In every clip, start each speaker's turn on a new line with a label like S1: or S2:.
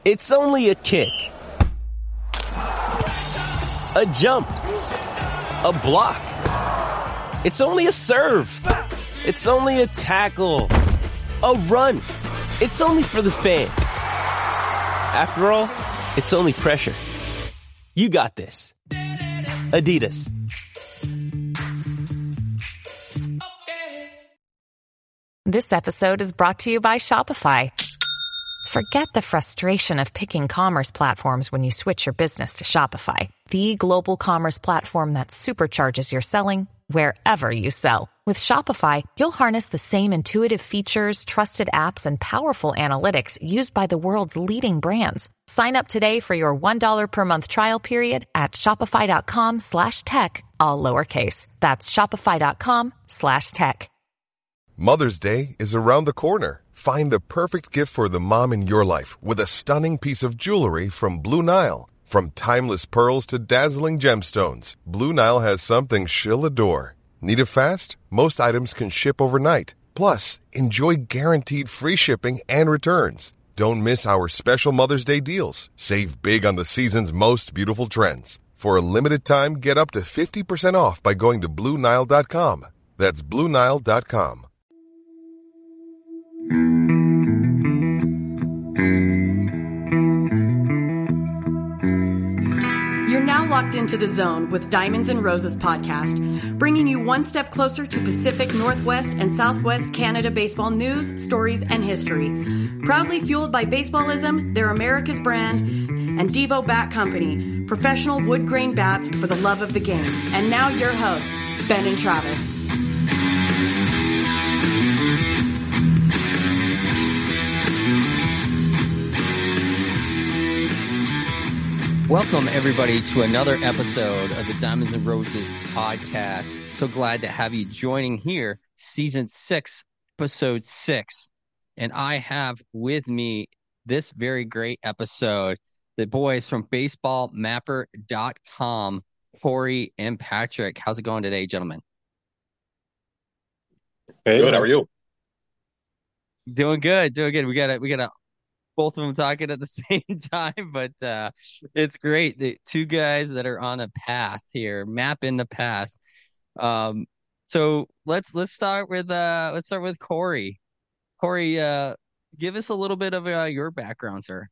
S1: It's only a kick, a jump, a block. It's only a serve. It's only a tackle, a run. It's only for the fans. After all, it's only pressure. You got this. Adidas.
S2: This episode is brought to you by Shopify. Forget the frustration of picking commerce platforms when you switch your business to Shopify, the global commerce platform that supercharges your selling wherever you sell. With Shopify, you'll harness the same intuitive features, trusted apps, and powerful analytics used by the world's leading brands. Sign up today for your $1 per month trial period at shopify.com/tech, all lowercase. That's shopify.com/tech.
S3: Mother's Day is around the corner. Find the perfect gift for the mom in your life with a stunning piece of jewelry from Blue Nile. From timeless pearls to dazzling gemstones, Blue Nile has something she'll adore. Need it fast? Most items can ship overnight. Plus, enjoy guaranteed free shipping and returns. Don't miss our special Mother's Day deals. Save big on the season's most beautiful trends. For a limited time, get up to 50% off by going to BlueNile.com. That's BlueNile.com.
S4: You're now locked into The Zone with Diamonds and Roses podcast, bringing you one step closer to Pacific Northwest and Southwest Canada baseball news, stories, and history. Proudly fueled by Baseballism, they're America's brand, and Devo Bat Company, professional wood grain bats for the love of the game. And now your hosts, Ben and Travis.
S5: Welcome, everybody, to another episode of the Diamonds and Roses podcast. So glad to have you joining here, Season 6, Episode 6. And I have with me this very great episode, the boys from BaseballMapper.com, Corey and Patrick. How's it going today, gentlemen?
S6: Hey, good. How are you?
S5: Doing good. We got both of them talking at the same time, but it's great. The two guys that are on a path here, mapping the path. So let's start with Corey. Corey, give us a little bit of your background, sir.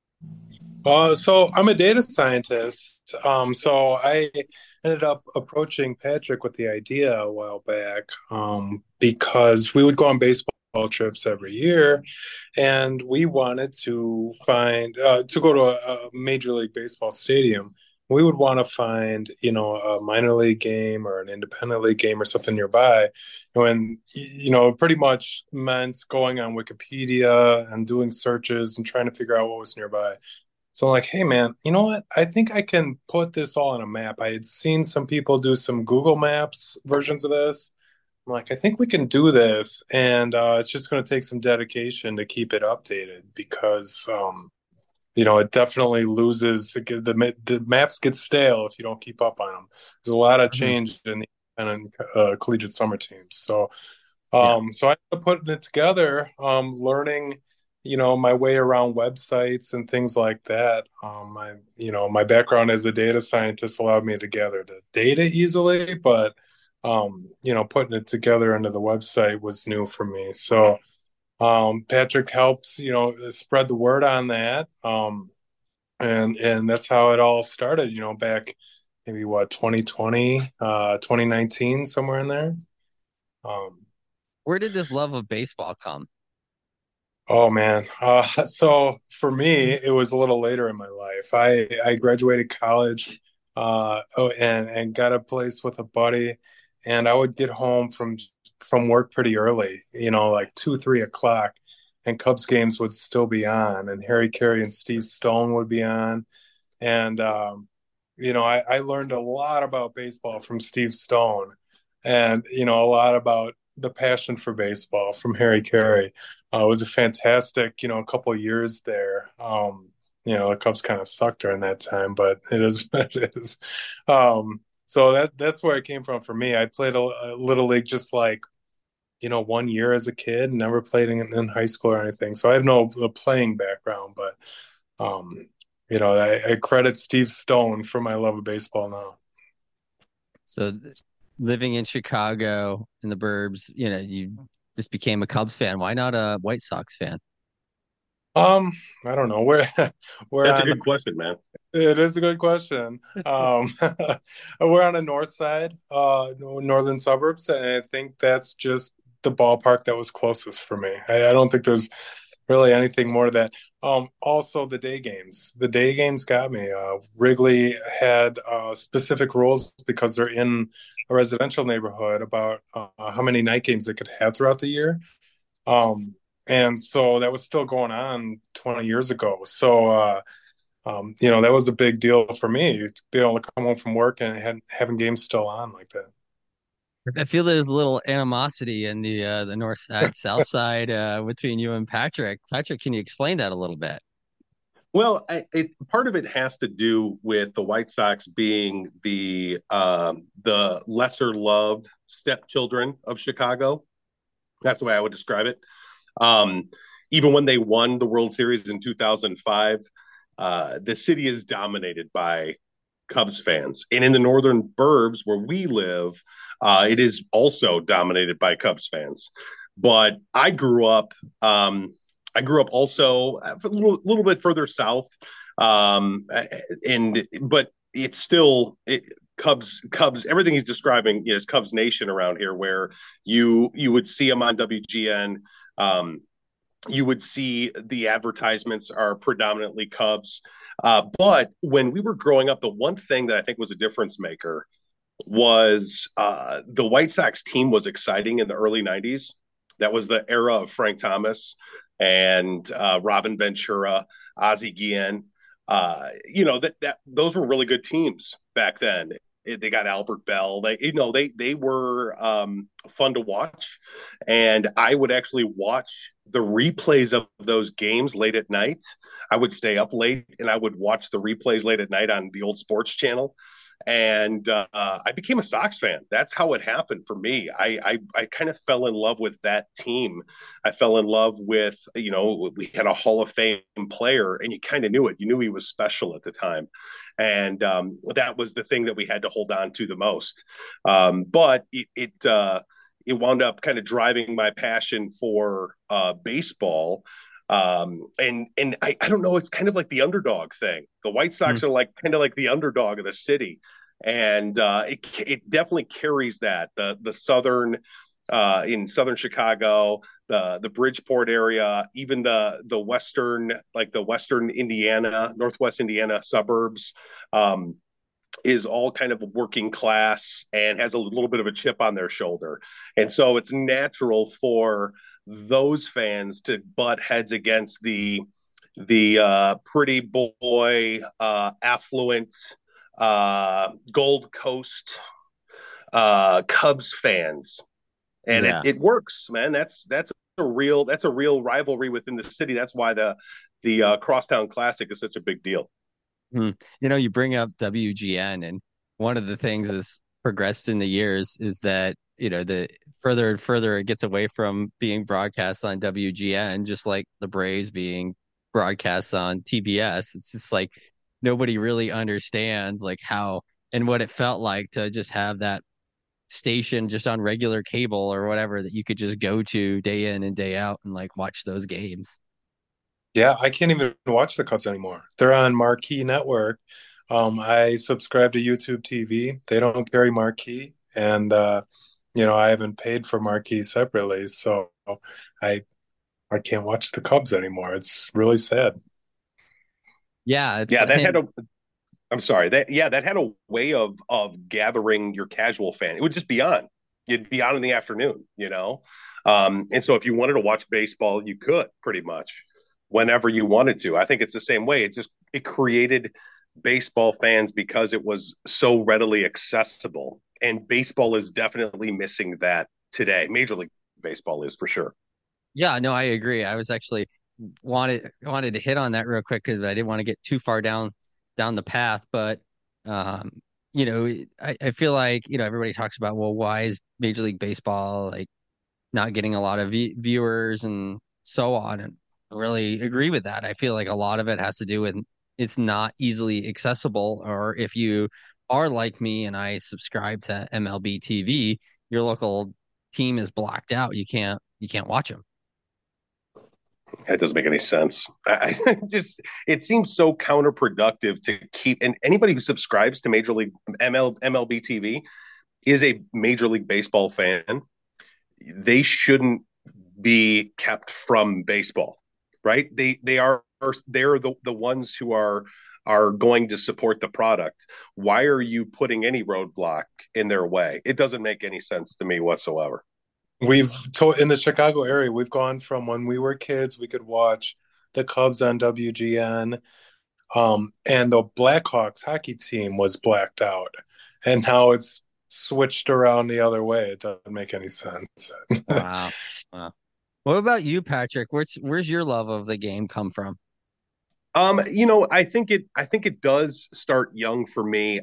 S6: So I'm a data scientist. So I ended up approaching Patrick with the idea a while back, because we would go on baseball trips every year, and we wanted to find to go to a Major League Baseball stadium. We would want to find, a minor league game or an independent league game or something nearby. And, it pretty much meant going on Wikipedia and doing searches and trying to figure out what was nearby. So I'm like, hey, man, you know what? I think I can put this all on a map. I had seen some people do some Google Maps versions of this. I'm like, I think we can do this, and it's just going to take some dedication to keep it updated because, it definitely loses. The maps get stale if you don't keep up on them. There's a lot of change in the collegiate summer teams. So, so I ended up putting it together, learning, my way around websites and things like that. My background as a data scientist allowed me to gather the data easily, but putting it together into the website was new for me. So, Patrick helps, spread the word on that. And that's how it all started, back maybe 2020, 2019, somewhere in there.
S5: Where did this love of baseball come?
S6: Oh man. So for me, it was a little later in my life. I graduated college, and got a place with a buddy. And I would get home from work pretty early, like 2-3 o'clock, and Cubs games would still be on, and Harry Carey and Steve Stone would be on. And, I learned a lot about baseball from Steve Stone, and, a lot about the passion for baseball from Harry Carey. It was a fantastic, a couple of years there. The Cubs kind of sucked during that time, but it is what it is. So that's where it came from for me. I played a little league just like, 1 year as a kid, never played in high school or anything. So I have no playing background, but Um, I credit Steve Stone for my love of baseball now.
S5: So living in Chicago in the burbs, you just became a Cubs fan. Why not a White Sox fan?
S6: Um, I don't know. We're
S7: That's a
S6: on
S7: good question, man.
S6: it is a good question. We're on the north side, northern suburbs, and I think that's just the ballpark that was closest for me. I don't think there's really anything more to that. Also the day games. The day games got me. Wrigley had specific rules because they're in a residential neighborhood about how many night games they could have throughout the year. Um, and so that was still going on 20 years ago. So that was a big deal for me to be able to come home from work and having games still on like that.
S5: I feel there's a little animosity in the north side, south side between you and Patrick. Patrick, can you explain that a little bit?
S7: Well, part of it has to do with the White Sox being the lesser loved stepchildren of Chicago. That's the way I would describe it. Um, Even when they won the World Series in 2005, the city is dominated by Cubs fans, and in the northern burbs where we live, it is also dominated by Cubs fans. But I grew up also a little bit further south, and but it's still Cubs. Everything he's describing is Cubs Nation around here, where you would see them on WGN. Um, you would see the advertisements are predominantly Cubs. But when we were growing up, the one thing that I think was a difference maker was the White Sox team was exciting in the early 90s. That was the era of Frank Thomas and Robin Ventura, Ozzie Guillen. That those were really good teams back then. They got Albert Bell. They were fun to watch, and I would actually watch the replays of those games late at night. I would stay up late and I would watch the replays late at night on the old sports channel. And I became a Sox fan. That's how it happened for me. I kind of fell in love with that team. I fell in love with, we had a Hall of Fame player, and you kind of knew it. You knew he was special at the time, and that was the thing that we had to hold on to the most. But it wound up kind of driving my passion for baseball. And I don't know, it's kind of like the underdog thing. The White Sox are like kind of like the underdog of the city, and it definitely carries that the southern in southern Chicago, the Bridgeport area, even the western, like the western Indiana, northwest Indiana suburbs. Is all kind of working class and has a little bit of a chip on their shoulder. And so it's natural for those fans to butt heads against the pretty boy, affluent Gold Coast Cubs fans. And
S5: Yeah.
S7: it works, man. That's a real rivalry within the city. That's why the Crosstown Classic is such a big deal.
S5: You bring up WGN, and one of the things that's progressed in the years is that, the further and further it gets away from being broadcast on WGN, just like the Braves being broadcast on TBS, it's just like nobody really understands like how and what it felt like to just have that station just on regular cable or whatever that you could just go to day in and day out and like watch those games.
S6: Yeah, I can't even watch the Cubs anymore. They're on Marquee Network. I subscribe to YouTube TV. They don't carry Marquee, and I haven't paid for Marquee separately, so I I can't watch the Cubs anymore. It's really sad.
S5: Yeah, it's
S7: Yeah, that had
S5: and
S7: a I'm sorry. That had a way of gathering your casual fan. It would just be on. You'd be on in the afternoon. And so if you wanted to watch baseball, you could pretty much whenever you wanted to. I think it's the same way. It created baseball fans because it was so readily accessible. And baseball is definitely missing that today. Major League Baseball is for sure.
S5: yeah, no, I agree. I was actually wanted to hit on that real quick because I didn't want to get too far down the path, but um, I feel like everybody talks about, well, why is Major League Baseball like not getting a lot of viewers and so on, and really agree with that. I feel like a lot of it has to do with it's not easily accessible, or if you are like me and I subscribe to MLB TV, your local team is blocked out. You can't watch them.
S7: That doesn't make any sense. I just it seems so counterproductive to keep, and anybody who subscribes to Major League MLB TV is a Major League Baseball fan. They shouldn't be kept from baseball, right? They're the ones who are going to support the product. Why are you putting any roadblock in their way? It doesn't make any sense to me whatsoever.
S6: In the Chicago area, we've gone from when we were kids, we could watch the Cubs on WGN, and the Blackhawks hockey team was blacked out, and now it's switched around the other way. It doesn't make any sense.
S5: Wow. Wow. What about you, Patrick? Where's your love of the game come from?
S7: I think it does start young for me.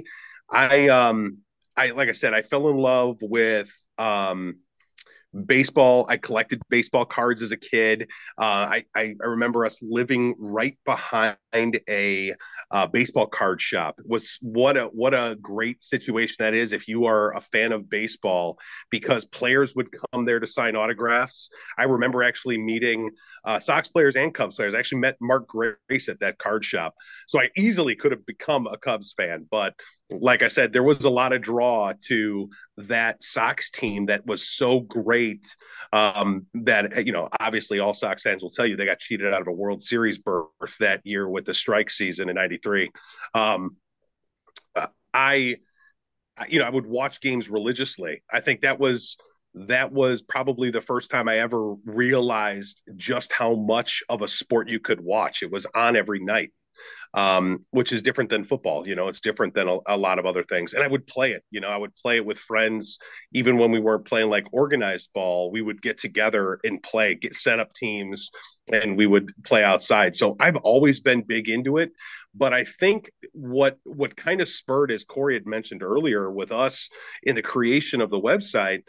S7: I like I said, I fell in love with baseball. I collected baseball cards as a kid. I remember us living right behind a baseball card shop. Was what a great situation that is if you are a fan of baseball, because players would come there to sign autographs. I remember actually meeting Sox players and Cubs players. I actually met Mark Grace at that card shop, so I easily could have become a Cubs fan. But like I said, there was a lot of draw to that Sox team that was so great, that, obviously all Sox fans will tell you they got cheated out of a World Series berth that year with the strike season in '93. Um, I, I would watch games religiously. I think that was probably the first time I ever realized just how much of a sport you could watch. It was on every night, which is different than football. It's different than a lot of other things. And I would play it. I would play it with friends, even when we weren't playing like organized ball. We would get together and play, get set up teams, and we would play outside. So I've always been big into it. But I think what kind of spurred, as Corey had mentioned earlier, with us in the creation of the website.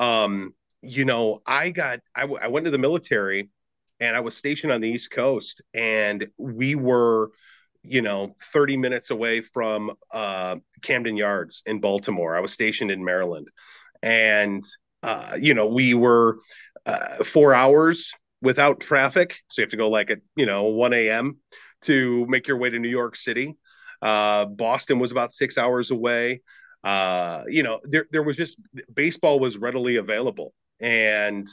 S7: I went to the military and I was stationed on the East Coast, and we were 30 minutes away from Camden Yards in Baltimore. I was stationed in Maryland. And, we were 4 hours without traffic. So you have to go like at, 1 a.m. to make your way to New York City. Boston was about 6 hours away. There was just baseball was readily available. And,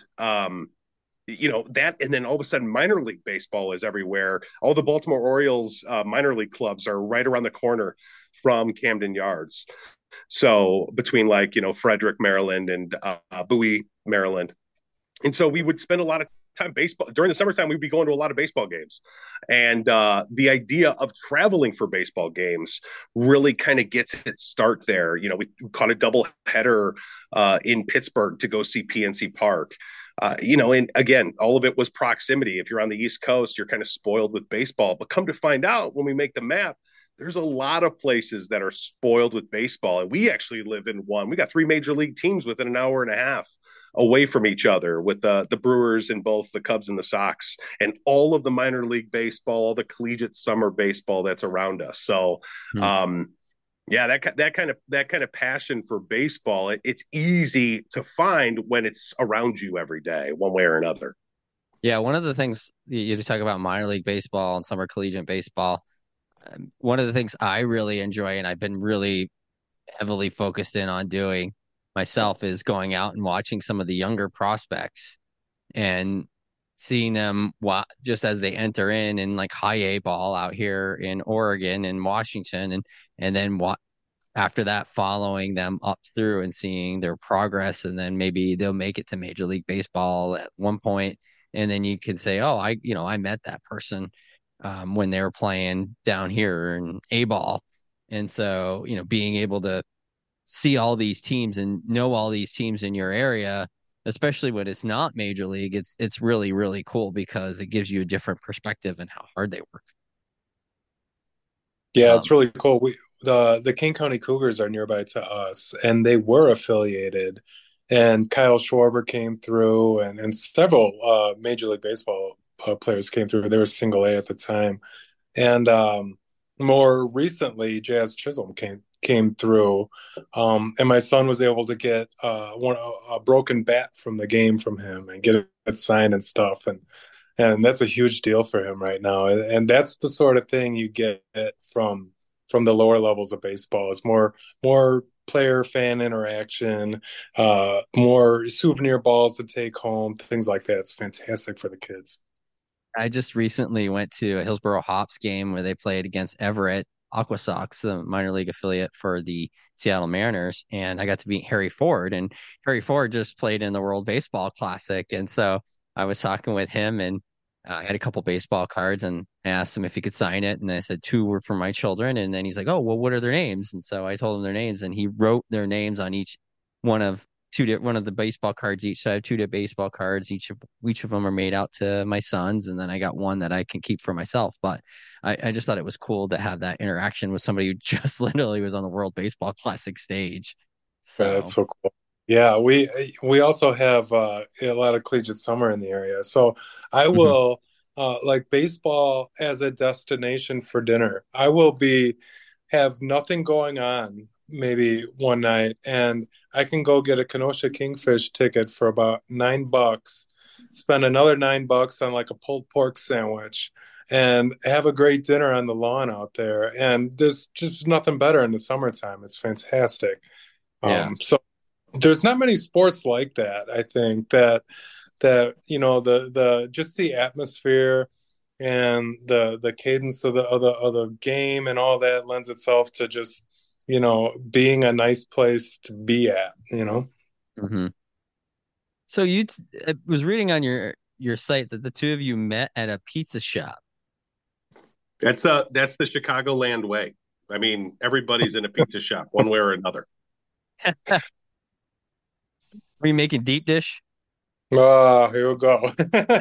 S7: that, and then all of a sudden minor league baseball is everywhere. All the Baltimore Orioles minor league clubs are right around the corner from Camden Yards. So between Frederick, Maryland, and Bowie, Maryland. And so we would spend a lot of time baseball during the summertime. We'd be going to a lot of baseball games, and the idea of traveling for baseball games really kind of gets its start there. We caught a double header in Pittsburgh to go see PNC Park. And again, all of it was proximity. If you're on the East Coast, you're kind of spoiled with baseball. But come to find out, when we make the map, there's a lot of places that are spoiled with baseball. And we actually live in one. We got 3 major league teams within an hour and a half away from each other, with the Brewers and both the Cubs and the Sox, and all of the minor league baseball, all the collegiate summer baseball that's around us. So, yeah, that kind of passion for baseball, it's easy to find when it's around you every day, one way or another.
S5: Yeah, one of the things you just talk about minor league baseball and summer collegiate baseball. One of the things I really enjoy, and I've been really heavily focused in on doing myself, is going out and watching some of the younger prospects and seeing them just as they enter in like high A ball out here in Oregon and Washington, and then after that following them up through and seeing their progress, and then maybe they'll make it to Major League Baseball at one point, and then you can say, oh, I met that person when they were playing down here in A ball. And so, being able to see all these teams and know all these teams in your area, especially when it's not major league, it's really, really cool, because it gives you a different perspective and how hard they work.
S6: Yeah, it's really cool. The King County Cougars are nearby to us, and they were affiliated. And Kyle Schwarber came through, and several Major League Baseball players came through. They were single A at the time. And more recently, Jazz Chisholm came through, and my son was able to get a broken bat from the game from him and get it signed and stuff, and that's a huge deal for him right now. And that's the sort of thing you get from the lower levels of baseball. Is more player fan interaction, more souvenir balls to take home, things like that. It's fantastic for the kids.
S5: I just recently went to a Hillsboro Hops game where they played against Everett Aqua Sox, the minor league affiliate for the Seattle Mariners, and I got to meet Harry Ford. And Harry Ford just played in the World Baseball Classic, and so I was talking with him, and I had a couple baseball cards, and I asked him if he could sign it, and I said two were for my children, and then he's like, "Oh, well, what are their names?" And so I told him their names, and he wrote their names on each one of one of the baseball cards each. So I have two baseball cards. Each of them are made out to my sons, and then I got one that I can keep for myself. But I just thought it was cool to have that interaction with somebody who just literally was on the World Baseball Classic stage.
S6: Yeah,
S5: So
S6: that's so cool. Yeah, we also have a lot of collegiate summer in the area. So I
S5: mhm.
S6: will like baseball as a destination for dinner. I will be have nothing going on maybe one night, and I can go get a Kenosha Kingfish ticket for about $9, spend another $9 on like a pulled pork sandwich, and have a great dinner on the lawn out there. And there's just nothing better in the summertime. It's fantastic.
S5: Yeah.
S6: So there's not many sports like that. I think that the just the atmosphere and the cadence of the game and all that lends itself to just being a nice place to be at.
S5: hmm So I was reading on your site that the two of you met at a pizza shop.
S7: That's the Chicagoland way. I mean, everybody's in a pizza shop one way or another.
S5: Were you making deep dish?
S6: Oh, here we go.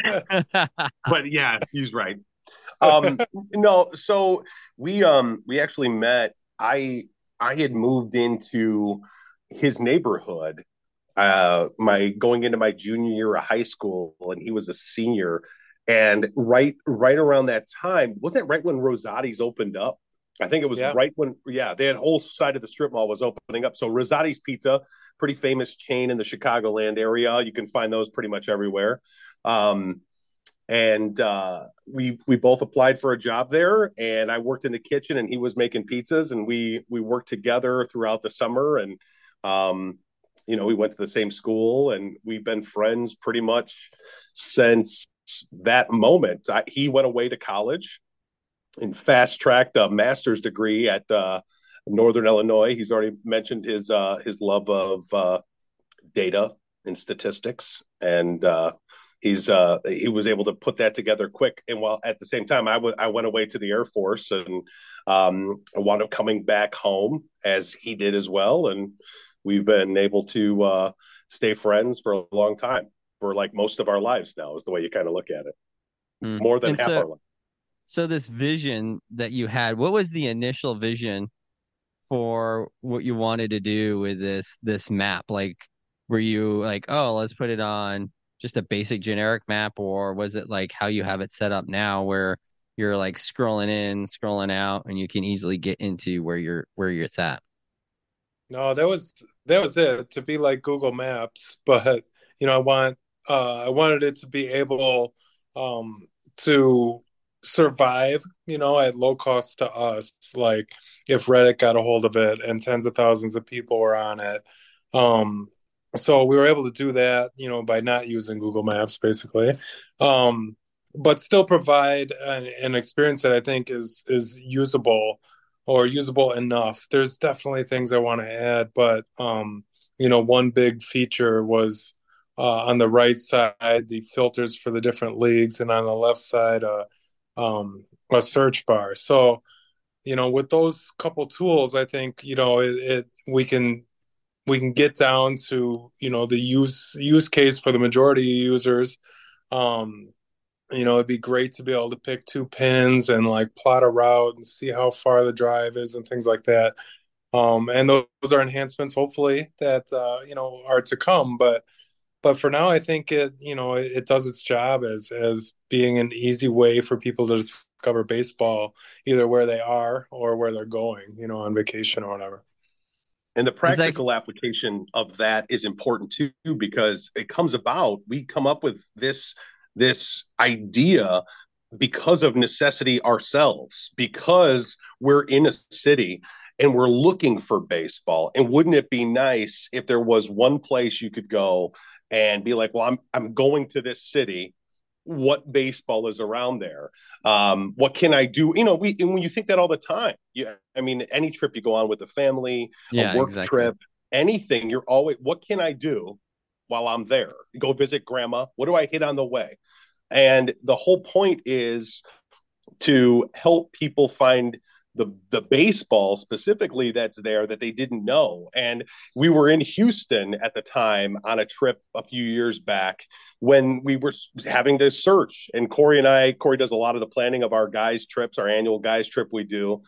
S7: But yeah, he's right. Um, no, so we actually met. I had moved into his neighborhood my going into my junior year of high school, and he was a senior. And right around that time, wasn't it right when Rosati's opened up? I think it was
S6: Yeah.
S7: right when, yeah, the whole side of the strip mall was opening up. So Rosati's Pizza, pretty famous chain in the Chicagoland area. You can find those pretty much everywhere. Um, and we both applied for a job there, and I worked in the kitchen, and he was making pizzas, and we worked together throughout the summer, and um, we went to the same school, and we've been friends pretty much since that moment. He went away to college and fast tracked a master's degree at Northern Illinois. He's already mentioned his love of data and statistics, and he was able to put that together quick. And while at the same time, I went away to the Air Force, and I wound up coming back home as he did as well, and we've been able to stay friends for a long time, for like most of our lives now, is the way you kind of look at it.
S5: Mm.
S7: More than
S5: And
S7: half our life.
S5: so this vision that you had, what was the initial vision for what you wanted to do with this map? Like, were you like, oh, let's put it on just a basic generic map, or was it like how you have it set up now, where you're like scrolling in, scrolling out, and you can easily get into where it's at?
S6: No, that was it, to be like Google Maps, but I wanted it to be able to survive, at low cost to us. Like if Reddit got a hold of it and tens of thousands of people were on it. Um, so we were able to do that, by not using Google Maps, basically. But still provide an experience that I think is usable or usable enough. There's definitely things I want to add, but one big feature was on the right side the filters for the different leagues, and on the left side a search bar. So with those couple tools, I think we can get down to the use case for the majority of users. Um, it'd be great to be able to pick two pins and like plot a route and see how far the drive is and things like that. And those are enhancements, hopefully, that are to come. But But for now, I think it does its job as being an easy way for people to discover baseball, either where they are or where they're going, on vacation or whatever.
S7: And the
S5: It's like,
S7: practical application of that is important too, because it comes about, we come up with this idea because of necessity ourselves, because we're in a city and we're looking for baseball. And wouldn't it be nice if there was one place you could go and be like, well, I'm going to this city. What baseball is around there? What can I do? When you think that all the time, I mean, any trip you go on with a family, a
S5: yeah,
S7: work
S5: exactly.
S7: trip, anything, you're always, what can I do while I'm there? Go visit grandma. What do I hit on the way? And the whole point is to help people find the baseball specifically that's there that they didn't know. And we were in Houston at the time on a trip a few years back when we were having to search. And Corey does a lot of the planning of our guys' trips, our annual guys' trip we do.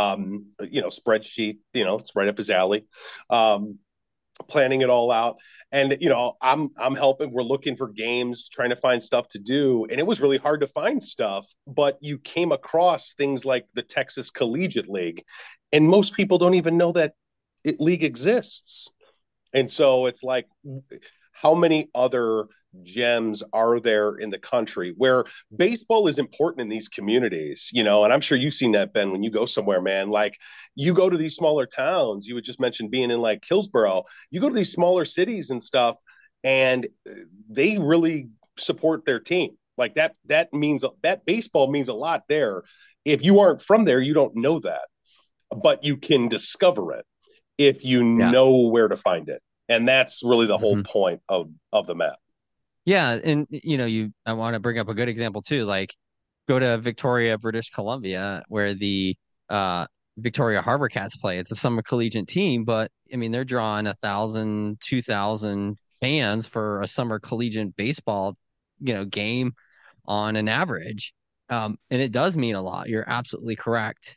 S7: Spreadsheet, it's right up his alley. Planning it all out. And I'm helping. We're looking for games, trying to find stuff to do, and it was really hard to find stuff. But you came across things like the Texas Collegiate League, and most people don't even know that league exists. And so it's like, how many other gems are there in the country where baseball is important in these communities, and I'm sure you've seen that, Ben, when you go somewhere, man. Like, you go to these smaller towns, you would just mention being in like Hillsboro, you go to these smaller cities and stuff, and they really support their team. Like that means that baseball means a lot there. If you aren't from there, you don't know that, but you can discover it if you
S5: Yeah.
S7: know where to find it. And that's really the whole
S5: Mhm.
S7: point of the map.
S5: Yeah, and I want to bring up a good example too. Like, go to Victoria, British Columbia, where the Victoria Harbor Cats play. It's a summer collegiate team, but I mean, they're drawing 1,000, 2,000 fans for a summer collegiate baseball, game on an average. And it does mean a lot. You're absolutely correct.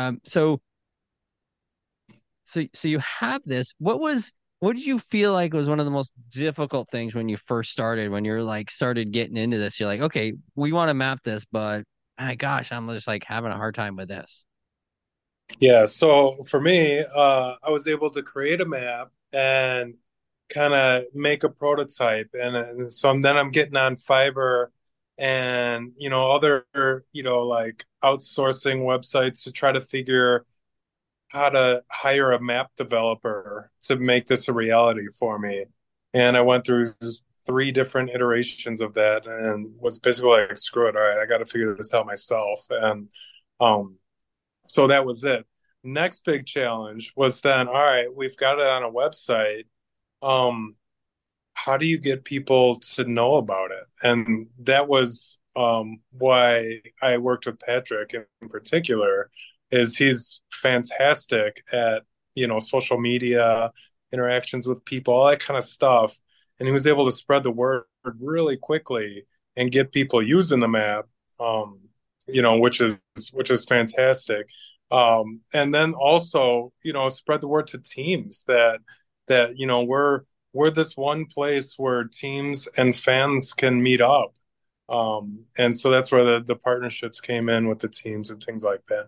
S5: So you have this. What did you feel like was one of the most difficult things when you first started, when you're like started getting into this? You're like, okay, we want to map this, but my gosh, I'm just like having a hard time with this.
S6: Yeah, so for me, I was able to create a map and kind of make a prototype, and so then I'm getting on Fiverr and other like outsourcing websites to try to figure how to hire a map developer to make this a reality for me. And I went through just three different iterations of that and was basically like, screw it, all right, I got to figure this out myself. And um, so that was it. Next big challenge was then, all right, we've got it on a website. Um, how do you get people to know about it? And that was why I worked with Patrick in particular, is he's fantastic at, social media, interactions with people, all that kind of stuff. And he was able to spread the word really quickly and get people using the map, um, which is fantastic. And then also, spread the word to teams that we're this one place where teams and fans can meet up. And so that's where the partnerships came in with the teams and things like that.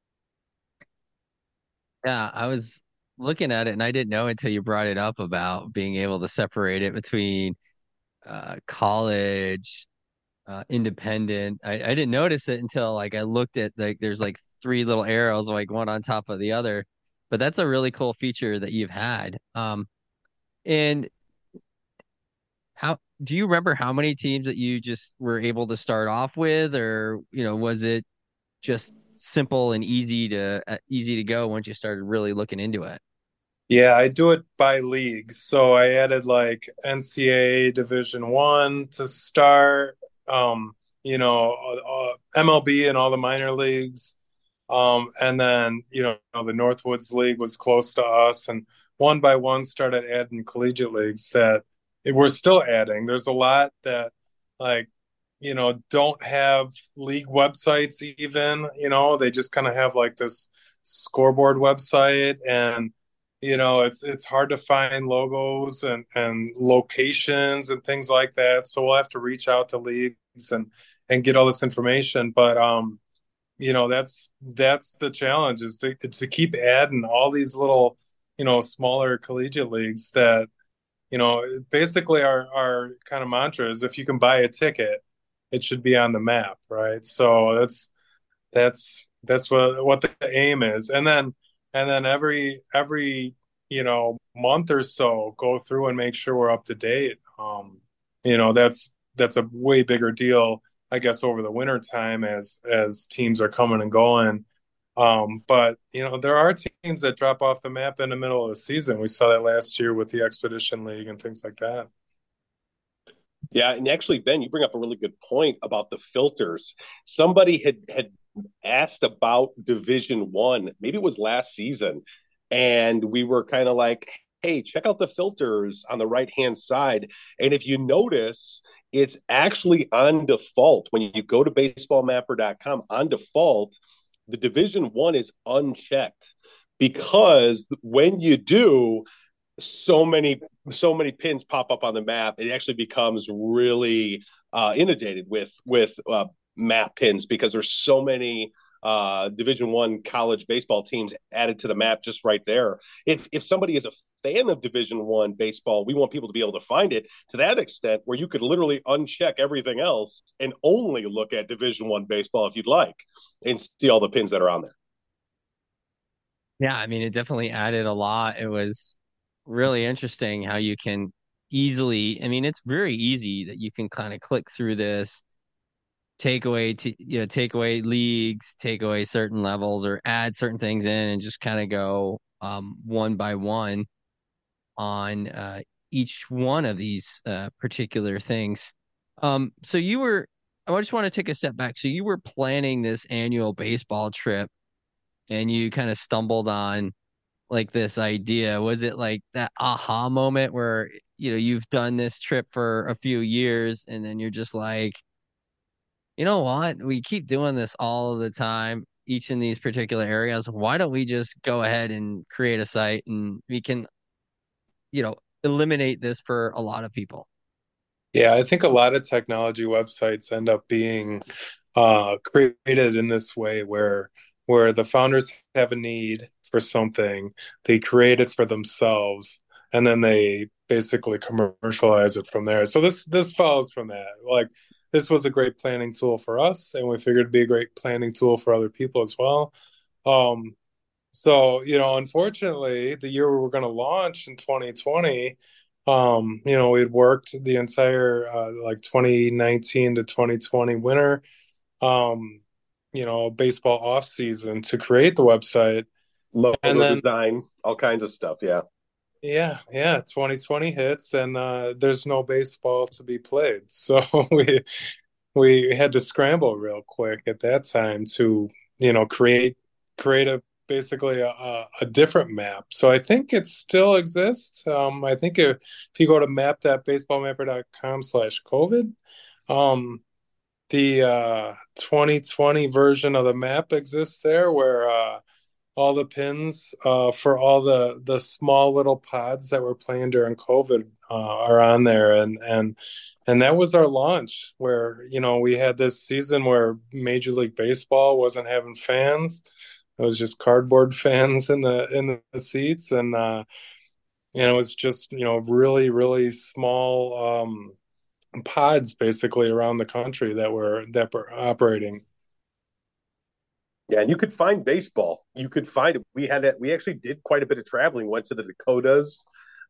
S5: Yeah, I was looking at it and I didn't know until you brought it up about being able to separate it between college, independent. I didn't notice it until like I looked at like there's like three little arrows like one on top of the other. But that's a really cool feature that you've had. And how do you remember how many teams that you just were able to start off with, or was it just simple and easy to go once you started really looking into it?
S6: Yeah, I do it by league. So I added like NCAA Division One to start, MLB and all the minor leagues. And then, the Northwoods League was close to us, and one by one started adding collegiate leagues that we're still adding. There's a lot that like, don't have league websites even, they just kind of have like this scoreboard website. And it's hard to find logos and locations and things like that. So we'll have to reach out to leagues and get all this information. But that's the challenge is to keep adding all these little, smaller collegiate leagues that, basically our kind of mantra is if you can buy a ticket, it should be on the map, right? So that's what the aim is. And then every month or so go through and make sure we're up to date. That's a way bigger deal, I guess, over the winter time as teams are coming and going. But there are teams that drop off the map in the middle of the season. We saw that last year with the Expedition League and things like that.
S7: Yeah, and actually, Ben, you bring up a really good point about the filters. Somebody had asked about Division One, maybe it was last season, and we were kind of like, "Hey, check out the filters on the right hand side." And if you notice, it's actually on default when you go to baseballmapper.com. On default, the Division One is unchecked because when you do, so many pins pop up on the map. It actually becomes really inundated with map pins because there's so many Division One college baseball teams added to the map just right there. If somebody is a fan of Division One baseball, we want people to be able to find it to that extent where you could literally uncheck everything else and only look at Division One baseball if you'd like and see all the pins that are on there.
S5: Yeah, I mean, it definitely added a lot. It was really interesting how you can easily, I mean, it's very easy that you can kind of click through this, take away leagues, take away certain levels or add certain things in and just kind of go one by one on each one of these particular things. So I just want to take a step back. So you were planning this annual baseball trip and you kind of stumbled on like this idea. Was it like that aha moment where, you've done this trip for a few years and then you're just like, you know what? We keep doing this all of the time, each in these particular areas. Why don't we just go ahead and create a site and we can, eliminate this for a lot of people?
S6: Yeah, I think a lot of technology websites end up being created in this way where the founders have a need for something, they create it for themselves, and then they basically commercialize it from there. So this follows from that. Like this was a great planning tool for us, and we figured it'd be a great planning tool for other people as well. Um, so, unfortunately, the year we were going to launch in 2020, we'd worked the entire like 2019 to 2020 winter, um, baseball off season to create the website.
S7: Logo
S6: And then,
S7: design, all kinds of stuff. Yeah.
S6: yeah, 2020 hits and there's no baseball to be played. So we had to scramble real quick at that time to, create a basically a different map. So I think it still exists. I think if you go to map.baseballmapper.com/COVID, um, the 2020 version of the map exists there where all the pins for all the small little pods that were playing during COVID are on there, and that was our launch where we had this season where Major League Baseball wasn't having fans. It was just cardboard fans in the seats, and it was just really really small pods basically around the country that were operating.
S7: Yeah, and you could find baseball. You could find it. We had it. We actually did quite a bit of traveling. Went to the Dakotas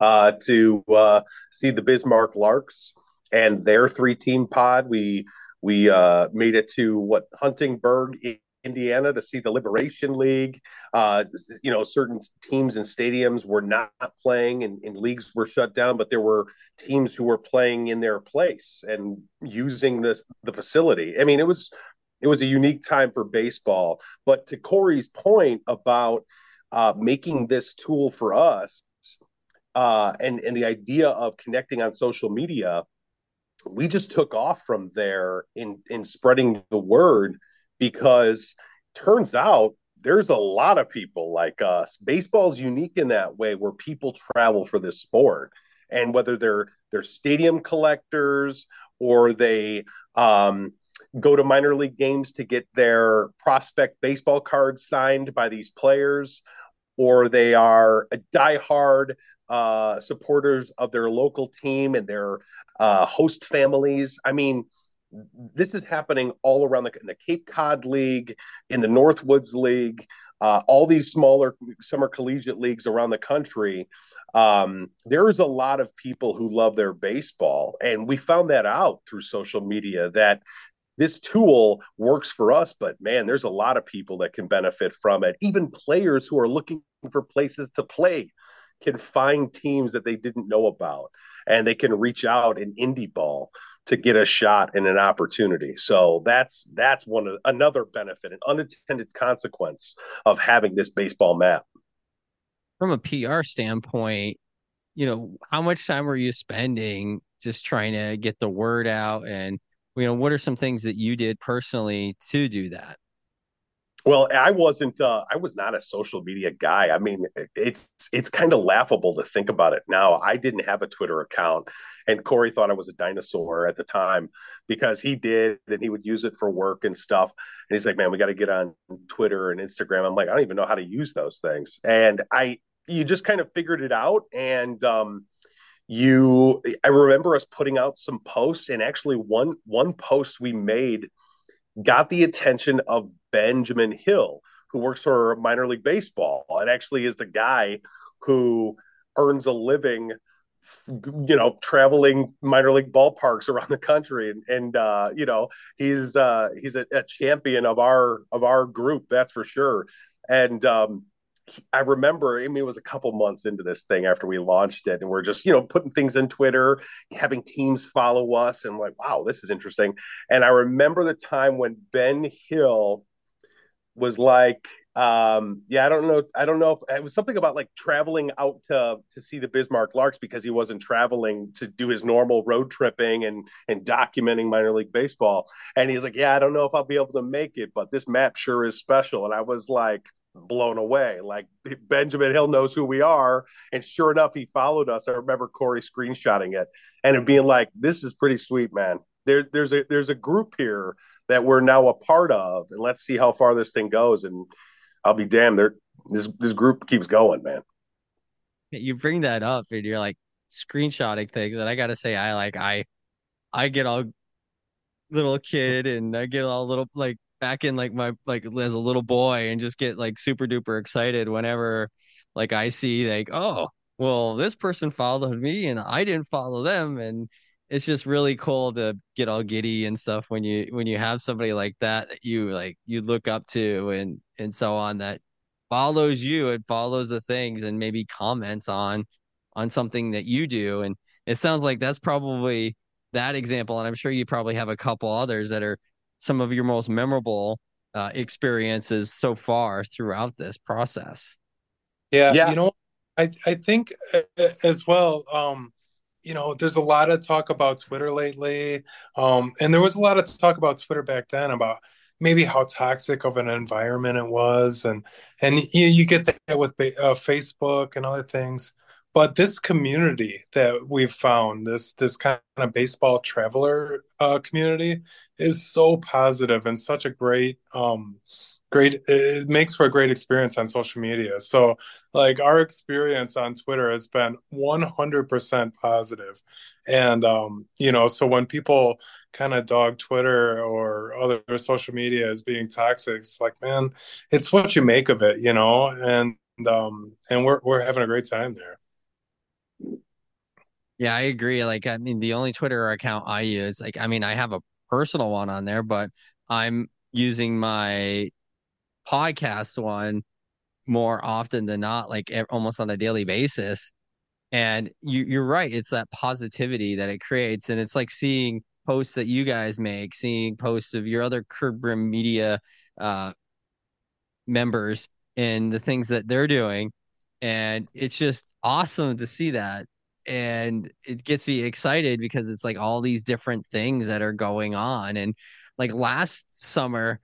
S7: to see the Bismarck Larks and their three-team pod. We made it to Huntingburg, Indiana, to see the Liberation League. Certain teams and stadiums were not playing, and leagues were shut down, but there were teams who were playing in their place and using the facility. I mean, it was a unique time for baseball. But to Corey's point about making this tool for us and the idea of connecting on social media, we just took off from there in spreading the word because turns out there's a lot of people like us. Baseball's unique in that way where people travel for this sport. And whether they're stadium collectors or they go to minor league games to get their prospect baseball cards signed by these players, or they are a diehard supporters of their local team and their host families. I mean, this is happening all around in the Cape Cod League, in the Northwoods League, all these smaller summer collegiate leagues around the country. There's a lot of people who love their baseball, and we found that out through social media that this tool works for us, but man, there's a lot of people that can benefit from it. Even players who are looking for places to play can find teams that they didn't know about, and they can reach out in indie ball to get a shot and an opportunity. So that's another benefit, an unintended consequence of having this baseball map.
S5: From a PR standpoint, how much time were you spending just trying to get the word out? And, what are some things that you did personally to do that?
S7: Well, I was not a social media guy. I mean, it's kind of laughable to think about it now. I didn't have a Twitter account, and Corey thought I was a dinosaur at the time because he did, and he would use it for work and stuff. And he's like, "Man, we got to get on Twitter and Instagram." I'm like, "I don't even know how to use those things." And you just kind of figured it out, and I remember us putting out some posts, and actually one post we made got the attention of Benjamin Hill, who works for minor league baseball and actually is the guy who earns a living, traveling minor league ballparks around the country. And he's a champion of our group, that's for sure. And I remember, I mean, it was a couple months into this thing after we launched it, and we're just, putting things in Twitter, having teams follow us, and like, wow, this is interesting. And I remember the time when Ben Hill was like, yeah, I don't know if it was something about like traveling out to see the Bismarck Larks because he wasn't traveling to do his normal road tripping and documenting minor league baseball. And he's like, yeah, I don't know if I'll be able to make it, but this map sure is special. And I was like, blown away. Like, Benjamin Hill knows who we are, and sure enough, he followed us. I remember Corey screenshotting it and it being like, this is pretty sweet, man. There's a group here that we're now a part of, and let's see how far this thing goes. And I'll be damned, this group keeps going, man.
S5: You bring that up and you're like screenshotting things, and I gotta say, I get all little kid, and I get all little, like, back in like my, like, as a little boy, and just get like super duper excited whenever like I see like, oh, well, this person followed me and I didn't follow them. And it's just really cool to get all giddy and stuff when you have somebody like that you look up to, and so on, that follows you and follows the things and maybe comments on something that you do. And it sounds like that's probably that example, and I'm sure you probably have a couple others that are some of your most memorable experiences so far throughout this process.
S6: Yeah,
S7: Yeah.
S6: I think as well, there's a lot of talk about Twitter lately. And there was a lot of talk about Twitter back then about maybe how toxic of an environment it was. And you get that with Facebook and other things. But this community that we've found, this kind of baseball traveler community, is so positive and such a great. It makes for a great experience on social media. So, like, our experience on Twitter has been 100% positive. And so when people kind of dog Twitter or other social media as being toxic, it's like, man, it's what you make of it, and we're having a great time there.
S5: Yeah, I agree. Like, I mean, the only Twitter account I use, like, I mean, I have a personal one on there, but I'm using my podcast one more often than not, like almost on a daily basis. And you're right. It's that positivity that it creates. And it's like seeing posts that you guys make, seeing posts of your other Curb Rim Media uh, members and the things that they're doing. And it's just awesome to see that. And it gets me excited because it's like all these different things that are going on. And like last summer,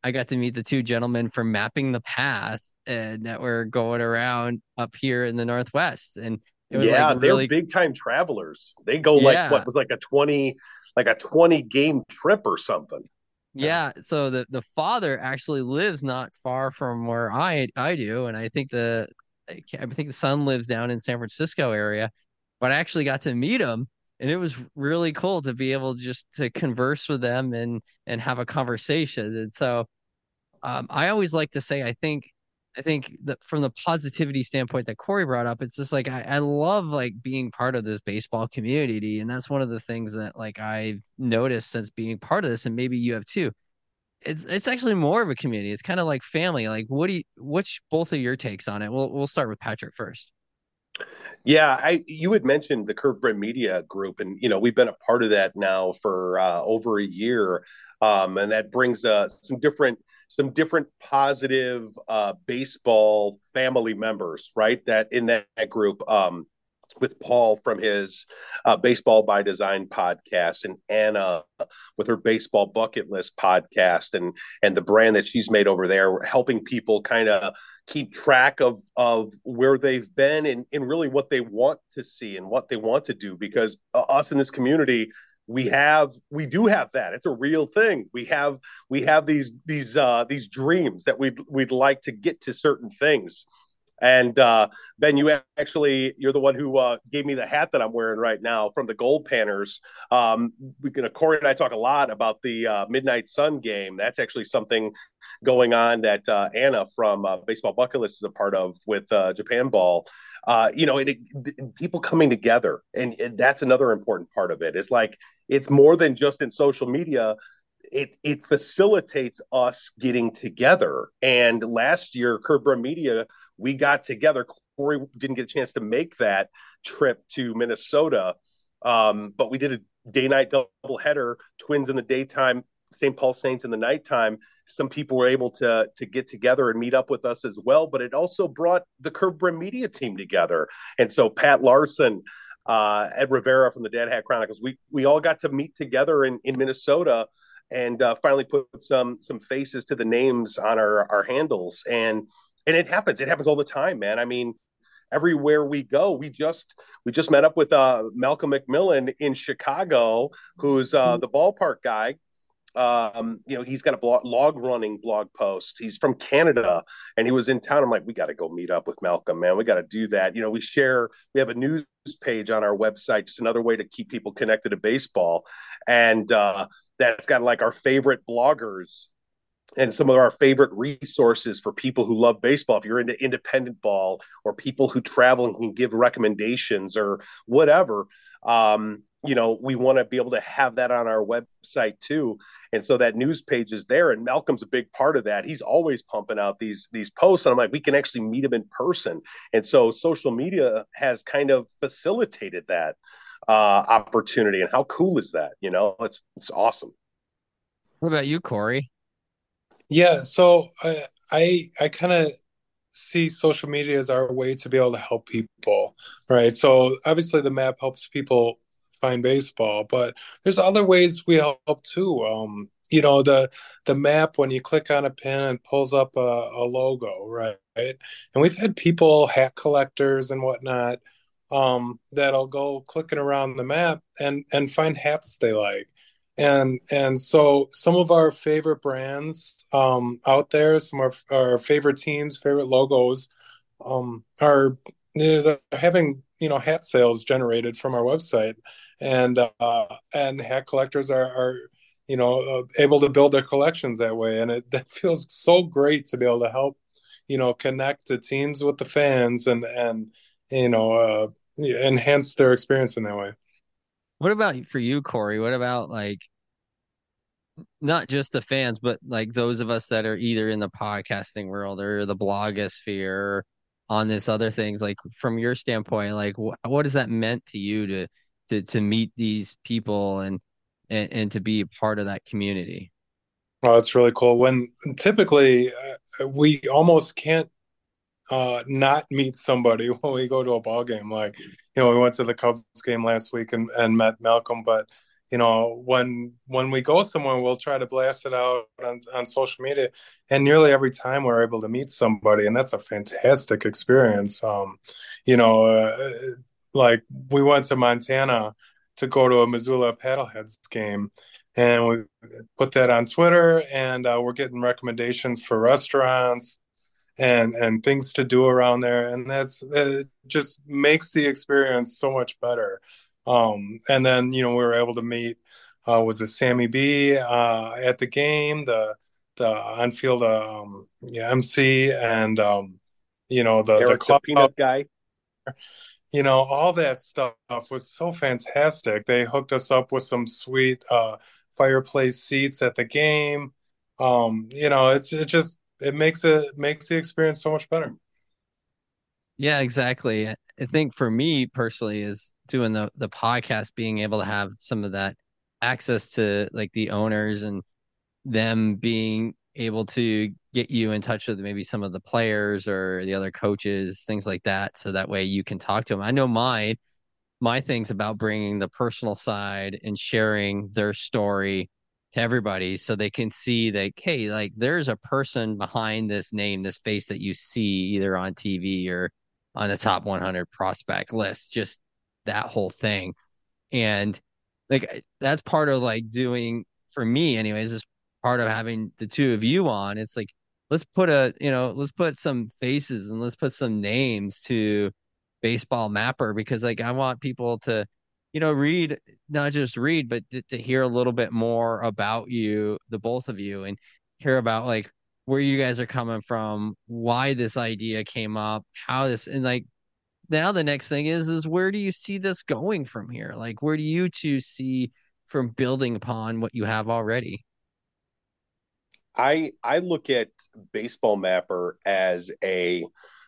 S5: I got to meet the two gentlemen from Mapping the Path and that were going around up here in the Northwest. And it was like
S7: Yeah, they're
S5: really,
S7: big time travelers. They go like
S5: yeah.
S7: what was like a 20 game trip or something.
S5: Yeah, so the father actually lives not far from where I do, and I think the son lives down in San Francisco area, but I actually got to meet him, and it was really cool to be able just to converse with them and have a conversation. And so I always like to say I think that from the positivity standpoint that Corey brought up, it's just like I love like being part of this baseball community. And that's one of the things that like I've noticed since being part of this, and maybe you have too. It's actually more of a community. It's kind of like family. Like what's both of your takes on it? We'll start with Patrick first.
S7: Yeah, I you had mentioned the Curve Brim Media Group, and we've been a part of that now for over a year, and that brings some different positive baseball family members, right? That in that group, with Paul from his Baseball by Design podcast, and Anna with her Baseball Bucket List podcast, and the brand that she's made over there, helping people kind of keep track of where they've been, and really what they want to see and what they want to do. Because us in this community, we do have that. It's a real thing. We have these dreams that we'd like to get to certain things. And Ben, you're the one who gave me the hat that I'm wearing right now from the Gold Panners. Corey and I talk a lot about the Midnight Sun game. That's actually something going on that Anna from Baseball Bucket List is a part of with Japan Ball. People coming together, and that's another important part of it. It's like it's more than just in social media. It facilitates us getting together. And last year, Curve Brim Media, we got together. Corey didn't get a chance to make that trip to Minnesota, but we did a day-night doubleheader, Twins in the daytime, St. Paul Saints in the nighttime. Some people were able to get together and meet up with us as well, but it also brought the Curve Brim Media team together. And so Pat Larson, Ed Rivera from the Dad Hat Chronicles, we all got to meet together in Minnesota, and finally put some faces to the names on our handles. And it happens all the time, man. I mean, everywhere we go, we just met up with Malcolm McMillan in Chicago, who's the ballpark guy. He's got a log running blog post. He's from Canada, and he was in town. I'm like, we got to go meet up with Malcolm, man. We got to do that. We have a news page on our website, just another way to keep people connected to baseball. And that's got like our favorite bloggers and some of our favorite resources for people who love baseball. If you're into independent ball, or people who travel and can give recommendations or whatever, we want to be able to have that on our website too. And so that news page is there, and Malcolm's a big part of that. He's always pumping out these posts, and I'm like, we can actually meet him in person. And so social media has kind of facilitated that opportunity. And how cool is that? It's awesome.
S5: What about you, Corey?
S6: Yeah, so I kind of see social media as our way to be able to help people, right? So obviously the map helps people find baseball, but there's other ways we help too. The map, when you click on a pin, it pulls up a logo, right? And we've had people, hat collectors and whatnot, that'll go clicking around the map and find hats they like. And so some of our favorite brands out there, some of our favorite teams, favorite logos, are they're having hat sales generated from our website, and hat collectors are able to build their collections that way, and that feels so great to be able to help connect the teams with the fans, and enhance their experience in that way.
S5: What about for you, Corey? What about like not just the fans, but like those of us that are either in the podcasting world or the blogosphere or on this other things? Like from your standpoint, like what has that meant to you to meet these people and to be a part of that community?
S6: Oh, that's really cool. When typically we almost can't not meet somebody when we go to a ball game. Like, we went to the Cubs game last week and met Malcolm, but when we go somewhere, we'll try to blast it out on social media, and nearly every time we're able to meet somebody, and that's a fantastic experience. You know, like we went to Montana to go to a Missoula Paddleheads game, and we put that on Twitter, and we're getting recommendations for restaurants and things to do around there, and that's it just makes the experience so much better. And then we were able to meet was it Sammy B at the game, the on-field MC, and the
S7: Eric the
S6: club.
S7: peanut guy.
S6: All that stuff was so fantastic. They hooked us up with some sweet fireplace seats at the game. It makes the experience so much better.
S5: Yeah, exactly. I think for me personally is doing the podcast, being able to have some of that access to like the owners and them being able to get you in touch with maybe some of the players or the other coaches, things like that. So that way you can talk to them. I know my things about bringing the personal side and sharing their story to everybody so they can see like, hey, like there's a person behind this name, this face that you see either on TV or on the top 100 prospect list, just that whole thing. And like that's part of like doing for me anyways, is part of having the two of you on. It's like let's put some faces and let's put some names to Baseball Mapper, because like I want people to read, not just read, but to hear a little bit more about you, the both of you, and hear about like where you guys are coming from, why this idea came up, how this, and like now the next thing is where do you see this going from here? Like where do you two see from building upon what you have already?
S7: I look at Baseball Mapper as a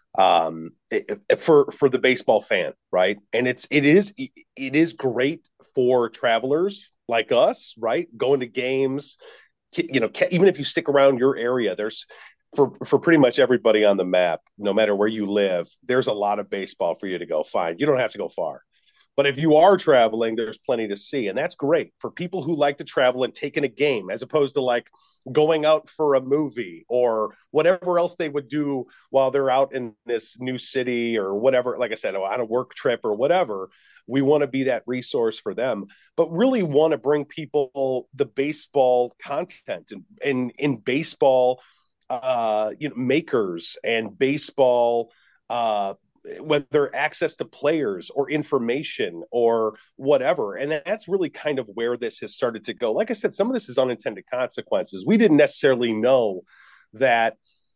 S7: for the baseball fan, right? And it is great for travelers like us, right? Going to games, even if you stick around your area, there's for pretty much everybody on the map, no matter where you live, there's a lot of baseball for you to go find. You don't have to go far. But if you are traveling, there's plenty to see. And that's great for people who like to travel and take in a game as opposed to like going out for a movie or whatever else they would do while they're out in this new city or whatever. Like I said, on a work trip or whatever, we want to be that resource for them, but really want to bring people the baseball content and in baseball, makers and baseball, whether access to players or information or whatever. And that's really kind of where this has started to go. Like I said, some of this is unintended consequences. We didn't necessarily know that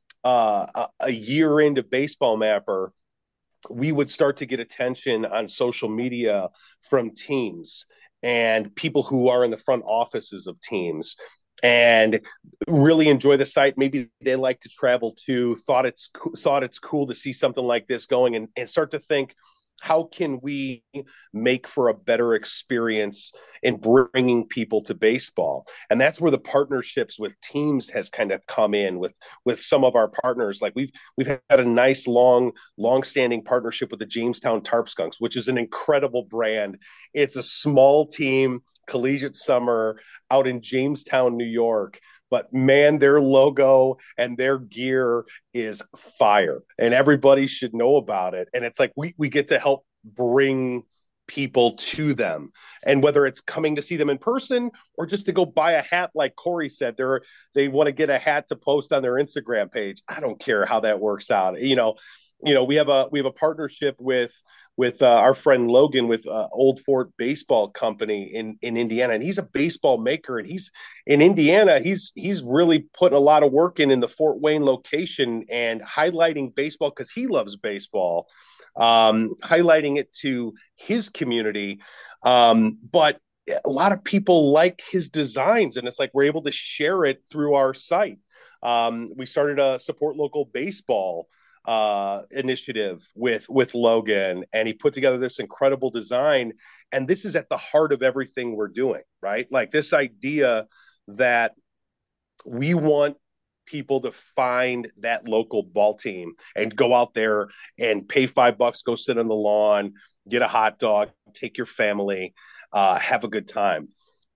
S7: a year into Baseball Mapper, we would start to get attention on social media from teams and people who are in the front offices of teams and really enjoy the site. Maybe they like to travel too, thought it's cool to see something like this going and start to think, how can we make for a better experience in bringing people to baseball? And that's where the partnerships with teams has kind of come in with some of our partners. Like we've had a nice long-standing partnership with the Jamestown Tarp Skunks, which is an incredible brand. It's a small team, collegiate summer out in Jamestown, New York. But man, their logo and their gear is fire, and everybody should know about it. And it's like we get to help bring people to them, and whether it's coming to see them in person or just to go buy a hat, like Corey said, they want to get a hat to post on their Instagram page. I don't care how that works out. We have a partnership with our friend Logan with Old Fort Baseball Company in Indiana, and he's a baseball maker, and he's in Indiana. He's really putting a lot of work in the Fort Wayne location and highlighting baseball because he loves baseball, highlighting it to his community. But a lot of people like his designs, and it's like we're able to share it through our site. We started a support local baseball initiative with Logan, and he put together this incredible design. And this is at the heart of everything we're doing, right? Like this idea that we want people to find that local ball team and go out there and pay $5, go sit on the lawn, get a hot dog, take your family, have a good time.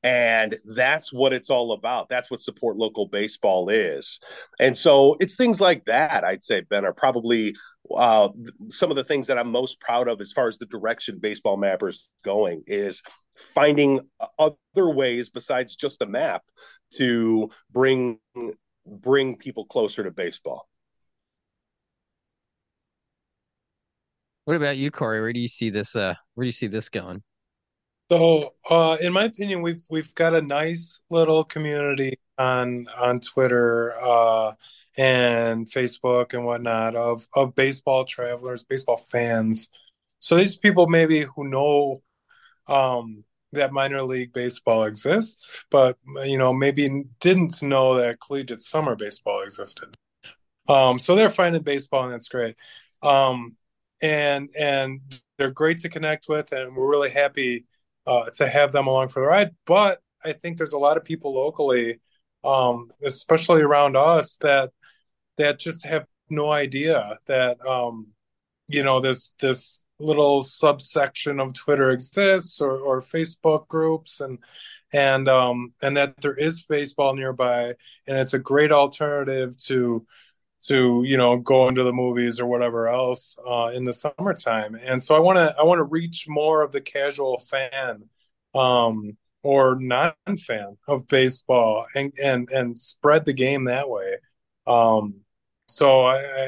S7: And that's what it's all about. That's what support local baseball is. And so it's things like that, I'd say, Ben, are probably uh, some of the things that I'm most proud of as far as the direction Baseball Mappers going, is finding other ways besides just the map to bring people closer to baseball.
S5: What about you, Corey? Where do you see this? Where do you see this going?
S6: So, in my opinion, we've got a nice little community on Twitter, and Facebook and whatnot of baseball travelers, baseball fans. So these people maybe who know that minor league baseball exists, but maybe didn't know that collegiate summer baseball existed. So they're finding baseball, and that's great. Um, and they're great to connect with, and we're really happy to have them along for the ride. But I think there's a lot of people locally, especially around us, that just have no idea that this little subsection of Twitter exists, or Facebook groups, and that there is baseball nearby, and it's a great alternative to go into the movies or whatever else in the summertime. And so I want to reach more of the casual fan, or non-fan of baseball, and spread the game that way. So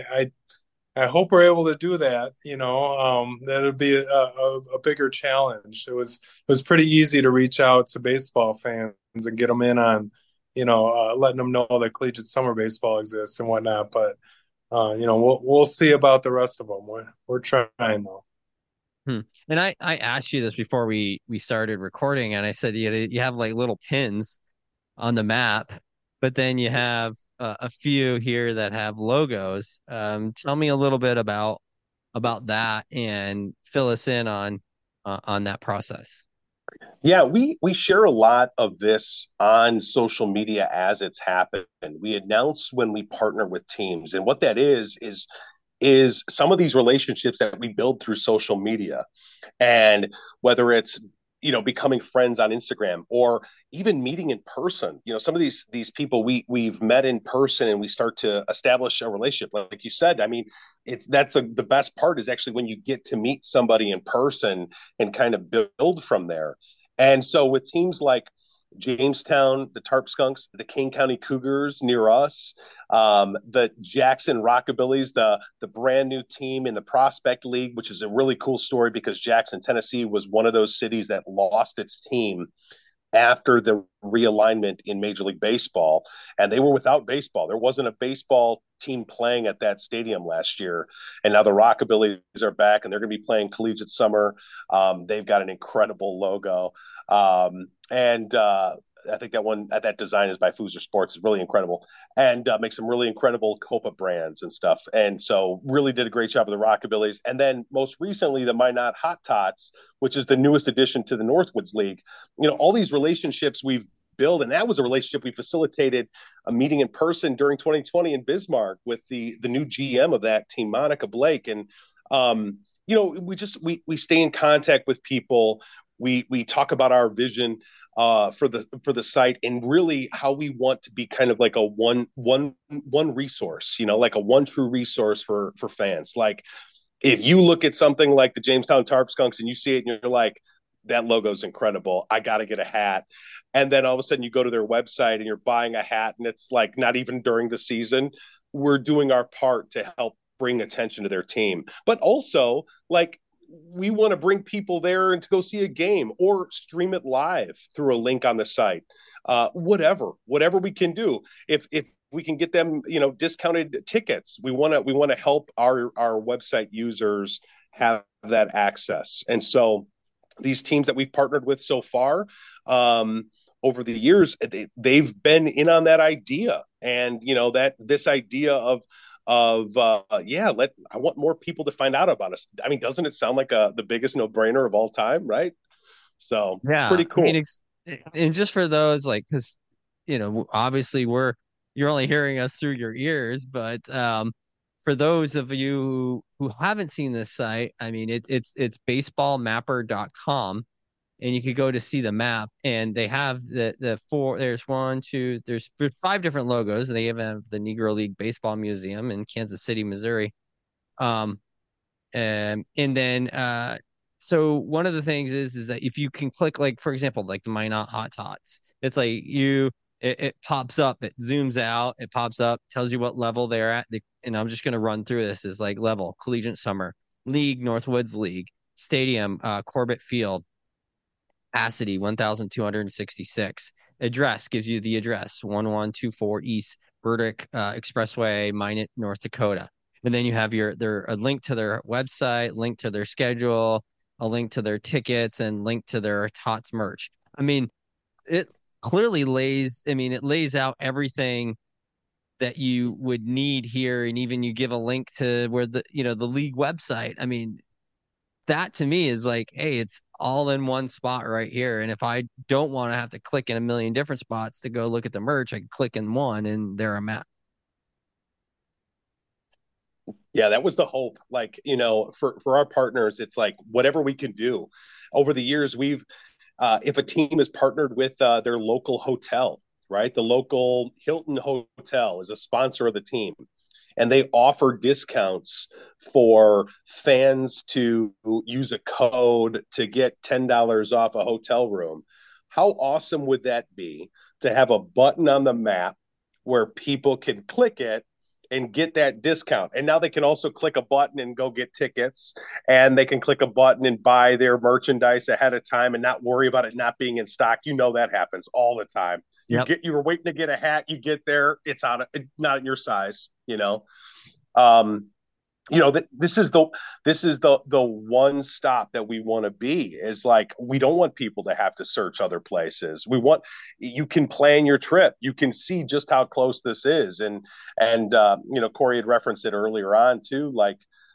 S6: I hope we're able to do that. That'll be a bigger challenge. It was pretty easy to reach out to baseball fans and get them in on, letting them know that collegiate summer baseball exists and whatnot. But we'll see about the rest of them. We're trying though.
S5: And I asked you this before we started recording, and I said you have like little pins on the map, but then you have a few here that have logos. Tell me a little bit about that and fill us in on that process.
S7: Yeah, we share a lot of this on social media as it's happened. We announce when we partner with teams, and what that is some of these relationships that we build through social media, and whether it's becoming friends on Instagram, or even meeting in person. Some of these people we've met in person, and we start to establish a relationship. Like you said, I mean, that's the best part, is actually when you get to meet somebody in person and kind of build from there. And so with teams like Jamestown, the Tarp Skunks, the Kane County Cougars near us, the Jackson Rockabillies, the brand new team in the Prospect League, which is a really cool story, because Jackson, Tennessee was one of those cities that lost its team after the realignment in Major League Baseball, and they were without baseball. There wasn't a baseball team playing at that stadium last year, and now the Rockabillies are back, and they're going to be playing collegiate summer. They've got an incredible logo, and I think that design is by Foozer Sports. It's really incredible, and makes some really incredible Copa brands and stuff. And so really did a great job with the Rockabillies. And then most recently, the Minot Hot Tots, which is the newest addition to the Northwoods League. All these relationships we've built, and that was a relationship we facilitated a meeting in person during 2020 in Bismarck with the new GM of that team, Monica Blake. And we stay in contact with people. We talk about our vision for the site, and really how we want to be kind of like a one resource, like a one true resource for fans. Like, if you look at something like the Jamestown Tarp Skunks and you see it and you're like, that logo's incredible, I got to get a hat. And then all of a sudden you go to their website and you're buying a hat, and it's like not even during the season. We're doing our part to help bring attention to their team. But also, like, we want to bring people there and to go see a game, or stream it live through a link on the site. Whatever we can do. If we can get them, discounted tickets, we want to help our website users have that access. And so these teams that we've partnered with so far, over the years, they've been in on that idea, and that this idea of I want more people to find out about us. I mean, doesn't it sound like the biggest no-brainer of all time, right? So
S5: Yeah,
S7: it's pretty cool.
S5: I mean, and just for those, like, because obviously you're only hearing us through your ears, but for those of you who haven't seen this site, I mean, it's baseballmapper.com, and you could go to see the map, and they have the four. There's one, two. There's 5 different logos. They even have the Negro League Baseball Museum in Kansas City, Missouri. Um, and then so one of the things is that if you can click, like, for example, like the Minot Hot Tots, it's like it pops up, it zooms out, it pops up, tells you what level they're at. And I'm just going to run through this as like level: Collegiate Summer League, Northwoods League, Stadium, Corbett Field, capacity 1,266. Address gives you the address: 1124 East Burdick Expressway, Minot, North Dakota. And then you have a link to their website, link to their schedule, a link to their tickets, and link to their Tots merch. I mean, it clearly lays out everything that you would need here. And even you give a link to where the league website. I mean, that to me is like, hey, it's all in one spot right here. And if I don't want to have to click in a million different spots to go look at the merch, I can click in one and there I'm at.
S7: Yeah, that was the hope. Like, for our partners, it's like whatever we can do. Over the years, we've if a team is partnered with their local hotel, right? The local Hilton Hotel is a sponsor of the team, and they offer discounts for fans to use a code to get $10 off a hotel room. How awesome would that be to have a button on the map where people can click it and get that discount? And now they can also click a button and go get tickets, and they can click a button and buy their merchandise ahead of time and not worry about it not being in stock. That happens all the time.
S5: Yep.
S7: You were waiting to get a hat, you get there, it's not in your size. This is the one stop that we want to be. Is like, we don't want people to have to search other places. You can plan your trip, you can see just how close this is. And Corey had referenced it earlier on too, like,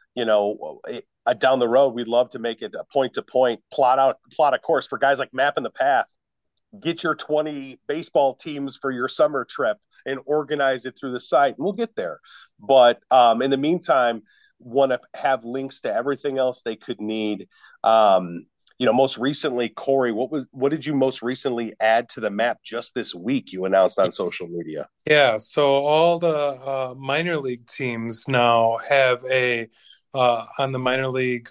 S7: down the road, we'd love to make it a point to point, plot a course for guys like Mapping the Path. Get your 20 baseball teams for your summer trip and organize it through the site, and we'll get there. But in the meantime, want to have links to everything else they could need. Most recently, Corey, what did you most recently add to the map just this week? You announced on social media.
S6: Yeah, so all the minor league teams now have on the minor league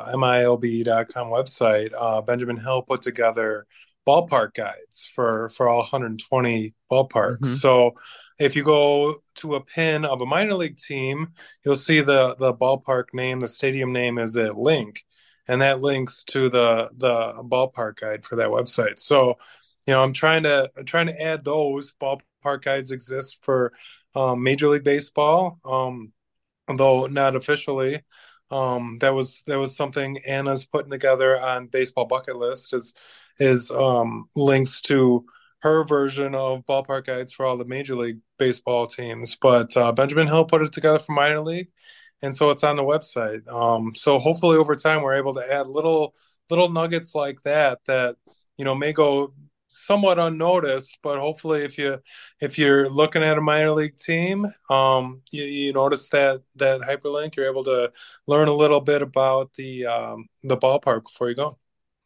S6: MILB.com website, Benjamin Hill put together ballpark guides for all 120 ballparks. Mm-hmm. So if you go to a pin of a minor league team, you'll see the ballpark name, the stadium name is a link, and that links to the ballpark guide for that website. So, I'm trying to add those. Ballpark guides exist for Major League Baseball, though not officially. That was something Anna's putting together on Baseball Bucket List is links to her version of ballpark guides for all the Major League Baseball teams. But Benjamin Hill put it together for minor league, and so it's on the website. So hopefully over time we're able to add little nuggets like that may go somewhat unnoticed, but hopefully if you're looking at a minor league team, you notice that hyperlink, you're able to learn a little bit about the ballpark before you go.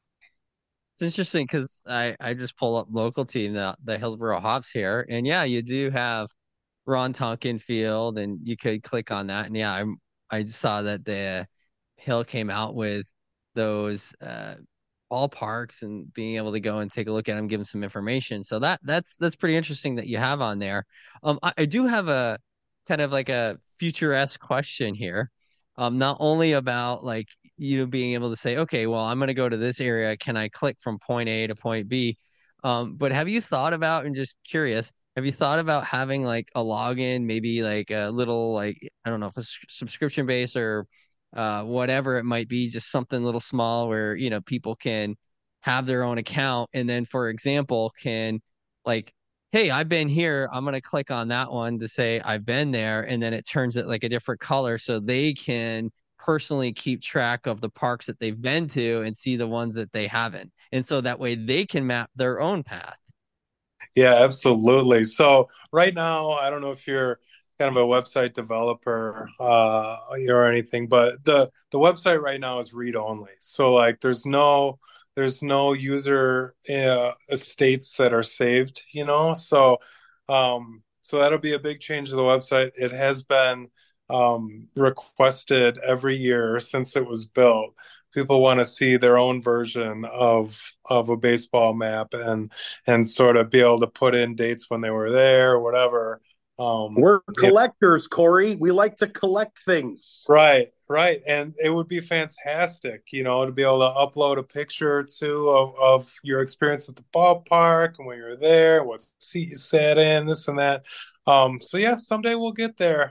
S5: It's interesting because I just pull up local team, the Hillsboro Hops here, and yeah, you do have Ron Tonkin Field, and you could click on that, and yeah, I saw that the Hill came out with those ballparks and being able to go and take a look at them, give them some information. So that's pretty interesting that you have on there. I do have a kind of like a future-esque question here. Not only about like being able to say, okay, well, I'm going to go to this area. Can I click from point A to point B? But have you thought about, and just curious, have you thought about having like a login, maybe like a little, like, I don't know if it's subscription based or whatever it might be, just something a little small where, people can have their own account. And then, for example, can like, hey, I've been here, I'm going to click on that one to say I've been there. And then it turns it like a different color so they can personally keep track of the parks that they've been to and see the ones that they haven't. And so that way they can map their own path.
S6: Yeah, absolutely. So right now, I don't know if you're kind of a website developer or anything, but the website right now is read only. So like there's no there's no user estates that are saved, so that'll be a big change to the website. It has been requested every year since it was built. People want to see their own version of a baseball map and sort of be able to put in dates when they were there or whatever.
S7: We're collectors, Corey. We like to collect things.
S6: Right, right. And it would be fantastic, to be able to upload a picture or two of your experience at the ballpark and when you were there, what seat you sat in, this and that. So yeah, someday we'll get there.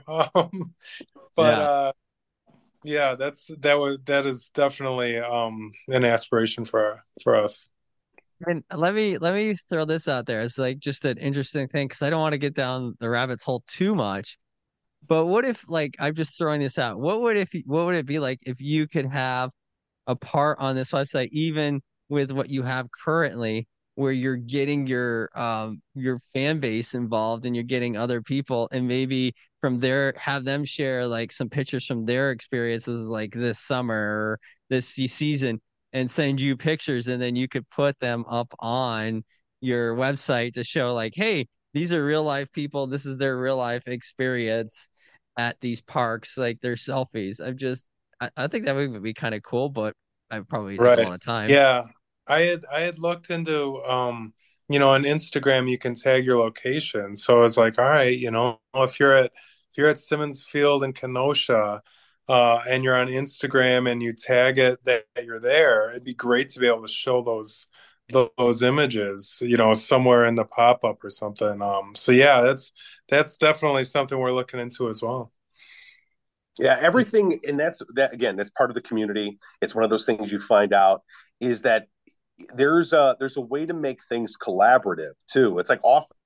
S6: But
S5: Yeah.
S6: Yeah, that is definitely an aspiration for us.
S5: And let me throw this out there. It's like just an interesting thing because I don't want to get down the rabbit's hole too much. But what if, like, I'm just throwing this out. What would it be like if you could have a part on this website, even with what you have currently, where you're getting your fan base involved and you're getting other people, and maybe from there have them share like some pictures from their experiences, like this summer or this season, and send you pictures, and then you could put them up on your website to show, like, hey, these are real life people. This is their real life experience at these parks, like their selfies. I think that would be kind of cool, but I probably take a
S6: Right.
S5: lot of time.
S6: Yeah. I had looked into on Instagram you can tag your location. So I was like, all right, if you're at Simmons Field in Kenosha, and you're on Instagram and you tag it that you're there, it'd be great to be able to show those images, somewhere in the pop-up or something. So yeah, that's definitely something we're looking into as well.
S7: Yeah, everything, and that again, that's part of the community. It's one of those things you find out is that there's a way to make things collaborative too. It's like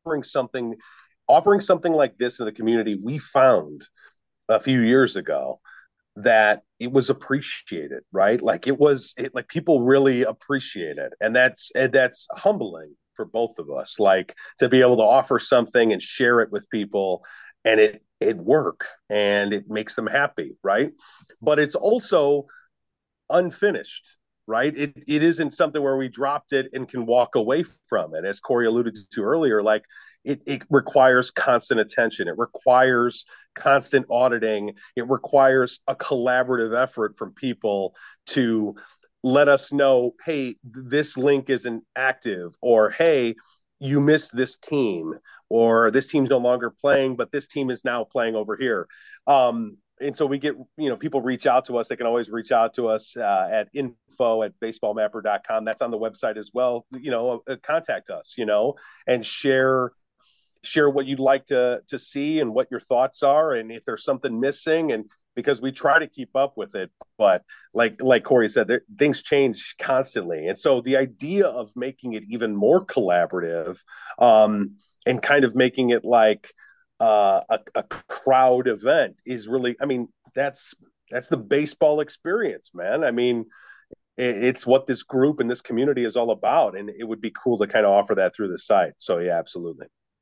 S7: offering something like this in the community. We found a few years ago that it was appreciated, right? Like like people really appreciate it, and that's humbling for both of us. Like to be able to offer something and share it with people, and it work and it makes them happy, right? But it's also unfinished, right? It isn't something where we dropped it and can walk away from it. As Corey alluded to earlier, like it requires constant attention. It requires constant auditing. It requires a collaborative effort from people to let us know, hey, this link isn't active, or hey, you missed this team, or this team's no longer playing, but this team is now playing over here. And so we get, people reach out to us. They can always reach out to us at info@baseballmapper.com. That's on the website as well. Contact us, and share what you'd like to see and what your thoughts are, and if there's something missing. And because we try to keep up with it, but like Corey said, things change constantly. And so the idea of making it even more collaborative, and kind of making it like a crowd event is really, I mean, that's the baseball experience, man. I mean, it's what this group and this community is all about, and it would be cool to kind of offer that through the site. So yeah, absolutely.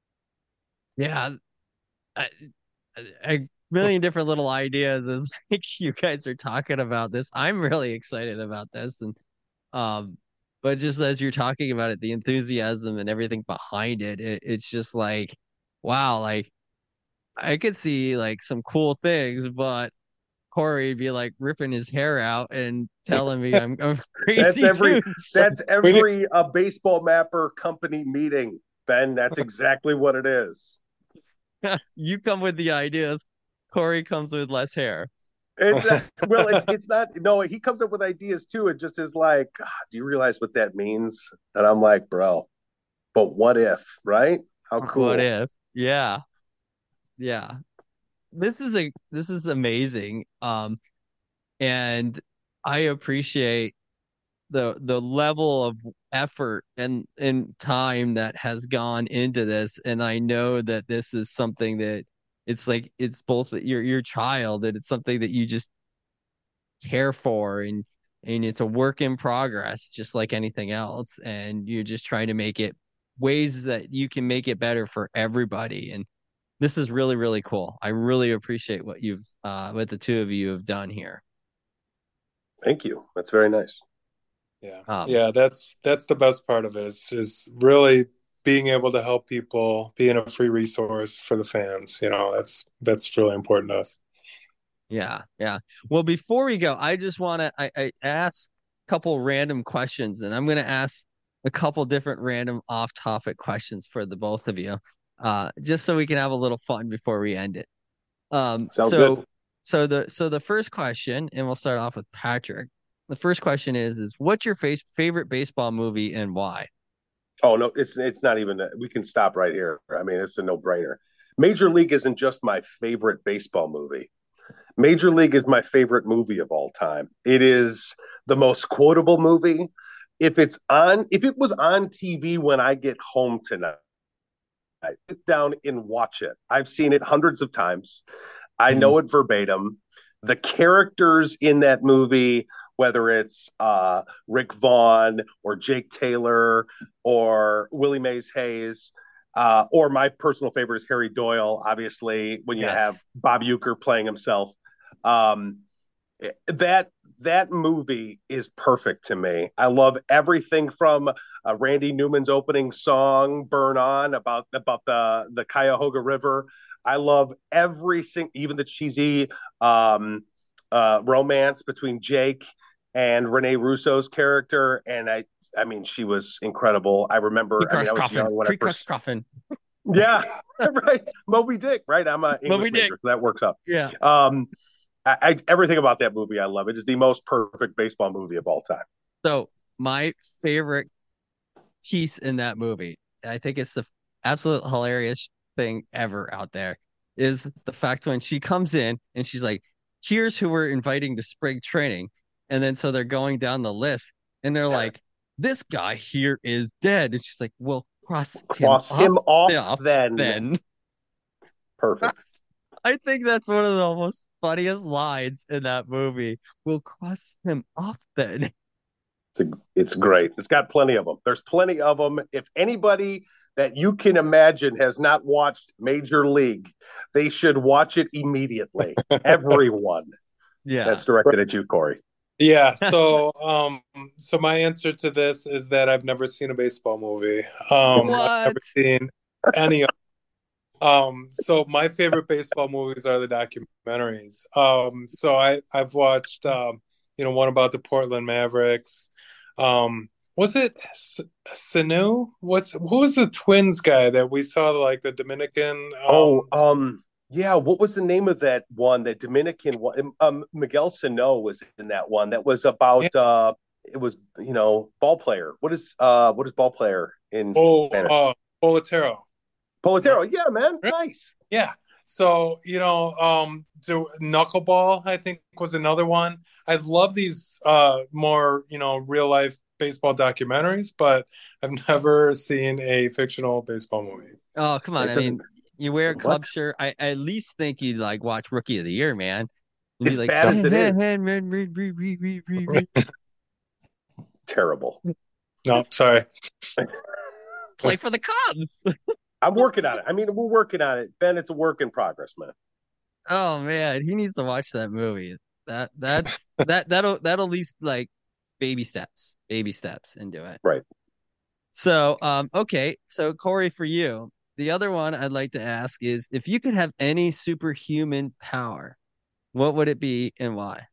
S5: Yeah, a million different little ideas as like you guys are talking about this. I'm really excited about this, and but just as you're talking about it, the enthusiasm and everything behind it's just like, wow, like I could see like some cool things, but Corey'd be like ripping his hair out and telling me I'm
S7: That's
S5: crazy
S7: every
S5: too.
S7: that's every baseball mapper company meeting, Ben. That's exactly what it is.
S5: You come with the ideas, Corey comes with less hair.
S7: It's not. No, he comes up with ideas too. It just is like, do you realize what that means? And I'm like, bro, but what if, right? How
S5: What
S7: cool.
S5: if? Yeah. Yeah. This is amazing. And I appreciate the level of effort and time that has gone into this. And I know that this is something that it's like it's both your child, and it's something that you just care for, and it's a work in progress, just like anything else. And you're just trying to make it ways that you can make it better for everybody. And this is really, really cool. I really appreciate what the two of you have done here.
S7: Thank you. That's very nice.
S6: Yeah.
S5: Um,
S6: Yeah, that's the best part of it is really being able to help people, being a free resource for the fans. That's really important to us.
S5: yeah, yeah. Well, before we go, I just want to I ask a couple random questions, and I'm going to ask a couple different random off-topic questions for the both of you, just so we can have a little fun before we end it. Um,
S7: Sounds good.
S5: so so the first question, and we'll start off with Patrick. The first question is what's your favorite baseball movie and why?
S7: Oh no, it's not even. We can stop right here. I mean, it's a no brainer. Major League isn't just my favorite baseball movie. Major League is my favorite movie of all time. It is the most quotable movie. If it was on TV when I get home tonight, I sit down and watch it. I've seen it hundreds of times. I
S5: Mhm.
S7: know it verbatim. The characters in that movie, whether it's Rick Vaughn or Jake Taylor or Willie Mays Hayes, or my personal favorite is Harry Doyle, obviously, when you have
S5: Yes.
S7: Bob Uecker playing himself. Um, that movie is perfect to me. I love everything from Randy Newman's opening song "Burn On" about the Cuyahoga River. I love even the cheesy romance between Jake and Rene Russo's character, and I mean, she was incredible. I remember. I mean, I was young when I
S5: Pre-Crux
S7: first.
S5: Coffin.
S7: Yeah, right. Moby Dick, right? I'm an
S5: Moby
S7: English
S5: Dick.
S7: major, so that works up.
S5: Yeah.
S7: Everything about that movie I love. It is the most perfect baseball movie of all time.
S5: So my favorite piece in that movie, I think it's the absolute hilarious thing ever out there, is the fact when she comes in and she's like, here's who we're inviting to spring training. And then so they're going down the list and they're like, this guy here is dead. And she's like, well,
S7: Cross him off
S5: off
S7: then.
S5: then.
S7: Perfect.
S5: I think that's one of the most funniest lines in that movie. We'll cross him off then.
S7: It's great. It's got plenty of them. There's plenty of them. If anybody that you can imagine has not watched Major League, they should watch it immediately. Everyone.
S5: Yeah.
S7: That's directed at you, Corey.
S6: Yeah, so my answer to this is that I've never seen a baseball movie. I've never seen any of so my favorite baseball movies are the documentaries. So I've watched one about the Portland Mavericks. Was it Sanu? Who was the Twins guy that we saw, like the Dominican?
S7: Yeah. What was the name of that one? That Dominican one? Miguel Sano was in that one. That was about. It was ball player. What is ball player in Spanish?
S6: Boletero.
S7: Boletero. Yeah, man. Nice.
S6: Yeah. So, the Knuckleball, I think, was another one. I love these more, real life baseball documentaries, but I've never seen a fictional baseball movie.
S5: Oh, come on. I mean, you wear a club shirt. I at least think you'd like watch Rookie of the Year, man.
S7: And as bad as it is. Terrible.
S6: No, sorry.
S5: Play for the Cubs.
S7: I'm working on it. I mean, we're working on it. Ben, it's a work in progress, man.
S5: Oh man, he needs to watch that movie. That'll at least like baby steps into it.
S7: Right.
S5: So, okay. So Corey, for you, the other one I'd like to ask is if you could have any superhuman power, what would it be and why?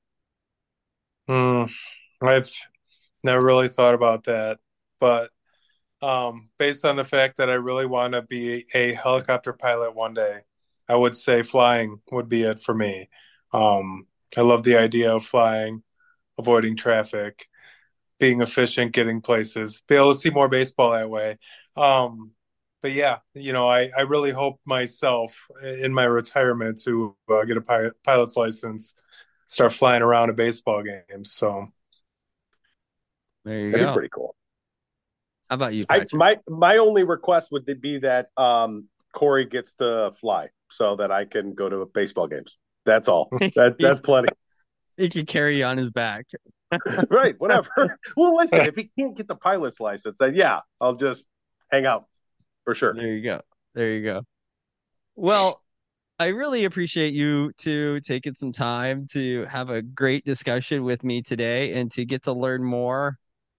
S6: I've never really thought about that, but based on the fact that I really want to be a helicopter pilot one day, I would say flying would be it for me. I love the idea of flying, avoiding traffic, being efficient, getting places, be able to see more baseball that way. But yeah, I really hope myself in my retirement to get a pilot's license, start flying around a baseball game. So
S5: there you
S7: That'd
S5: go.
S7: be pretty cool.
S5: How about you, Patrick?
S7: My only request would be that Corey gets to fly so that I can go to baseball games. That's all. That's plenty.
S5: He can carry you on his back.
S7: Right, whatever. Well, listen, if he can't get the pilot's license, then yeah, I'll just hang out for sure.
S5: There you go. Well, I really appreciate you two taking some time to have a great discussion with me today and to get to learn more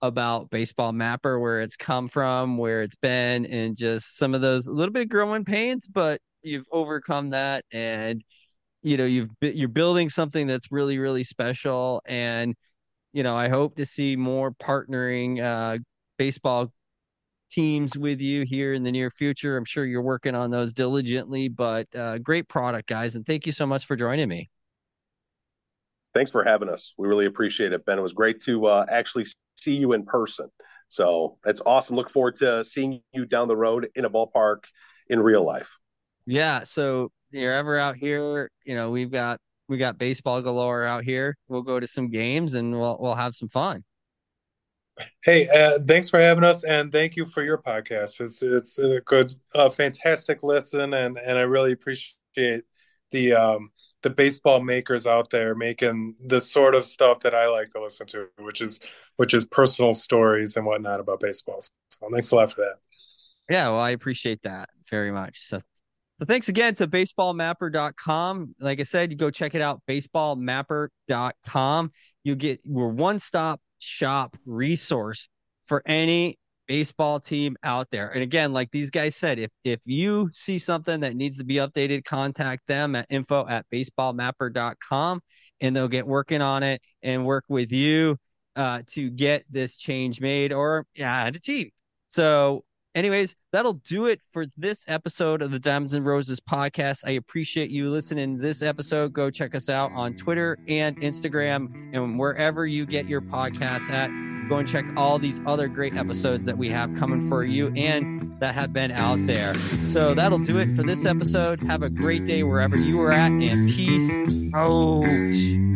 S5: about Baseball Mapper, where it's come from, where it's been, and just some of those a little bit of growing pains, but you've overcome that, and you're building something that's really, really special. And I hope to see more partnering baseball teams with you here in the near future. I'm sure you're working on those diligently, but great product, guys, and thank you so much for joining me.
S7: Thanks for having us. We really appreciate it, Ben. It was great to actually see you in person. So that's awesome. Look forward to seeing you down the road in a ballpark in real life.
S5: Yeah. So you're ever out here, we got baseball galore out here. We'll go to some games and we'll have some fun.
S6: Hey, thanks for having us, and thank you for your podcast. It's a good, fantastic listen, and I really appreciate the baseball makers out there making the sort of stuff that I like to listen to, which is personal stories and whatnot about baseball. So thanks a lot for that.
S5: Yeah, well, I appreciate that very much. So thanks again to baseballmapper.com. Like I said, you go check it out, baseballmapper.com. We're one-stop shop resource for any baseball team out there. And again, like these guys said, if you see something that needs to be updated, contact them at info@baseballmapper.com, and they'll get working on it and work with you to get this change made or add a team. So anyways, that'll do it for this episode of the Diamonds and Roses podcast. I appreciate you listening to this episode. Go check us out on Twitter and Instagram and wherever you get your podcasts at. Go and check all these other great episodes that we have coming for you and that have been out there. So that'll do it for this episode. Have a great day wherever you are at, and peace out.